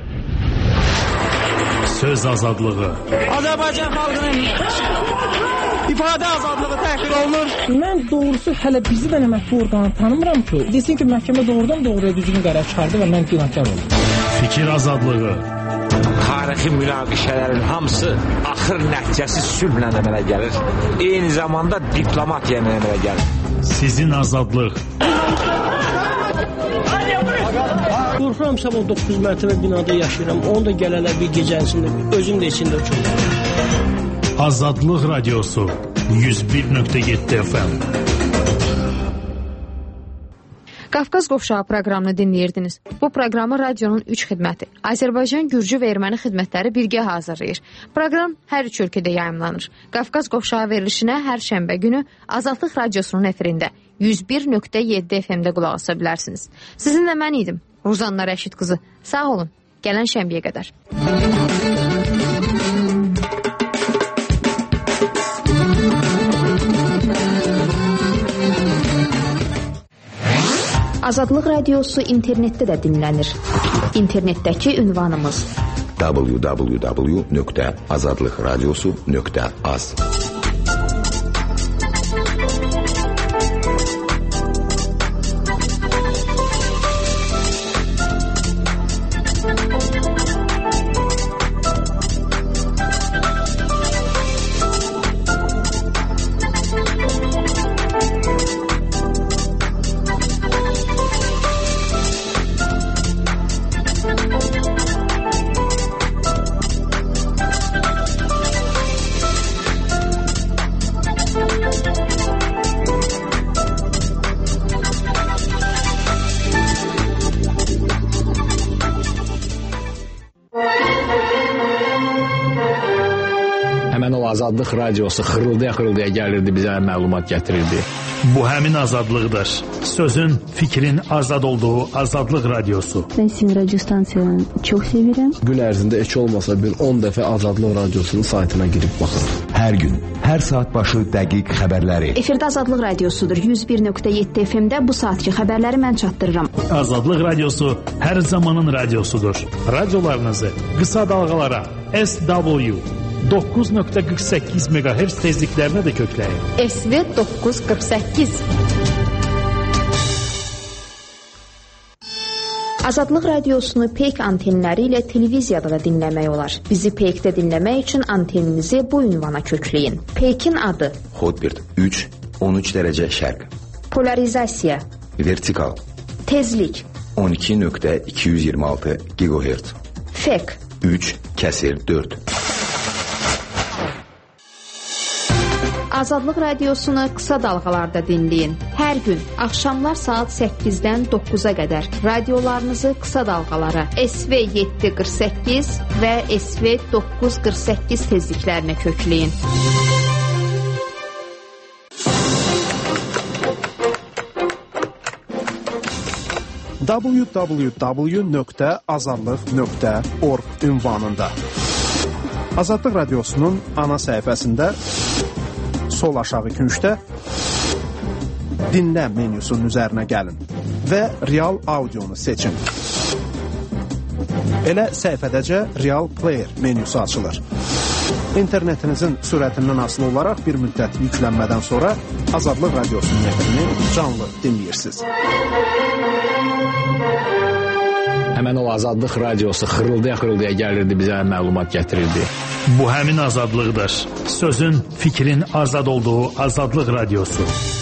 Söz azadlığı. Azərbaycan xalqının ifadə azadlığı təhqir olunur. Mən doğrusu hələ bizi də məhkəmə orqanı tanımıram ki, desin ki, məhkəmə doğrudan doğruya düzgün qərar çıxardı və mən günahkar oldum. Fikir azadlığı. Tarixi münaqişələrin hamısı axır nəticəsi sülhlə əmələ gəlir. Eyni zamanda diplomatiya əmələ gəlir. Sizin azadlıq. Qorxuram sabah doqquz mərtəbə binada yaşayıram. Onu da gələlər bir gecənsində, özüm də içində uçurum. Azadlıq Radiosu yüz bir nöqtə yeddi F M. Qafqaz Qovşağı proqramını dinləyirdiniz. Bu proqramı radionun üç xidməti, Azərbaycan, Gürcü və Erməni xidmətləri birgə hazırlayır. Proqram hər üç ölkədə yayımlanır. Qafqaz Qovşağı verilişinə hər şənbə günü Azadlıq Radiosunun efirində yüz bir nöqtə yeddi F M-də qulaq asa bilərsiniz. Sizinlə mən idim, Ruzanna Rəşid qızı. Sağ olun, gələn şənbəyə qədər. Azadlıq Radiosu internetdə də dinlənir. İnternetdəki ünvanımız w w w nöqtə azadlıqradiosu nöqtə az. Azadlıq Radiosu xırıldaya-xırıldaya gəlirdi, bizə məlumat gətirirdi. Bu həmin azadlıqdır. Sözün, fikrin azad olduğu Azadlıq Radiosu. Mən sizin radio stansiyanı çox sevirəm. Gün ərzində heç olmasa bir on dəfə Azadlıq Radiosunun saytına girib baxır. Hər gün, hər saat başı dəqiq xəbərləri. Efirdə Azadlıq Radiosudur. yüz bir nöqtə yeddi F M-də bu saatki xəbərləri mən çatdırıram. Azadlıq Radiosu hər zamanın radiosudur. Radiolarınızı qısa dalğalara S W doqquz nöqtə qırx səkkiz meqahertz tezliklərinə də kökləyin. S V doqquz qırx səkkiz. Azadlıq Radiosunu Peyk antenləri ilə televiziyada da dinləmək olar. Bizi Peykdə dinləmək üçün anteninizi bu ünvana kökləyin. Peykin adı Hotbird üç on üç dərəcə şərq. Polarizasiya Vertikal Tezlik on iki nöqtə iki yüz iyirmi altı gigahertz. Fek üç kəsir dörd. Azadlıq radiosunu qısa dalğalarda dinləyin. Hər gün axşamlar saat səkkizdən doqquza qədər radiolarınızı qısa dalğalara S V yeddi qırx səkkiz və S V doqquz qırx səkkiz tezliklərinə kökləyin. w w w nöqtə azadlıq nöqtə org ünvanında Azadlıq radiosunun ana səhifəsində sol aşağı küncdə dinlə menyusunun üzərinə gəlin və real audionu seçin. Elə səhifədəcə Real Player menyusu açılır. İnternetinizin sürətindən asılı olaraq bir müddət yüklənmədən sonra Azadlıq radiosunun efrini canlı dinləyirsiniz. Həmən o Azadlıq radiosu xırıldaya-xırıldaya gəlirdi, bizə məlumat gətirirdi. Bu həmin azadlıqdır. Sözün, fikrin azad olduğu Azadlıq radiosu.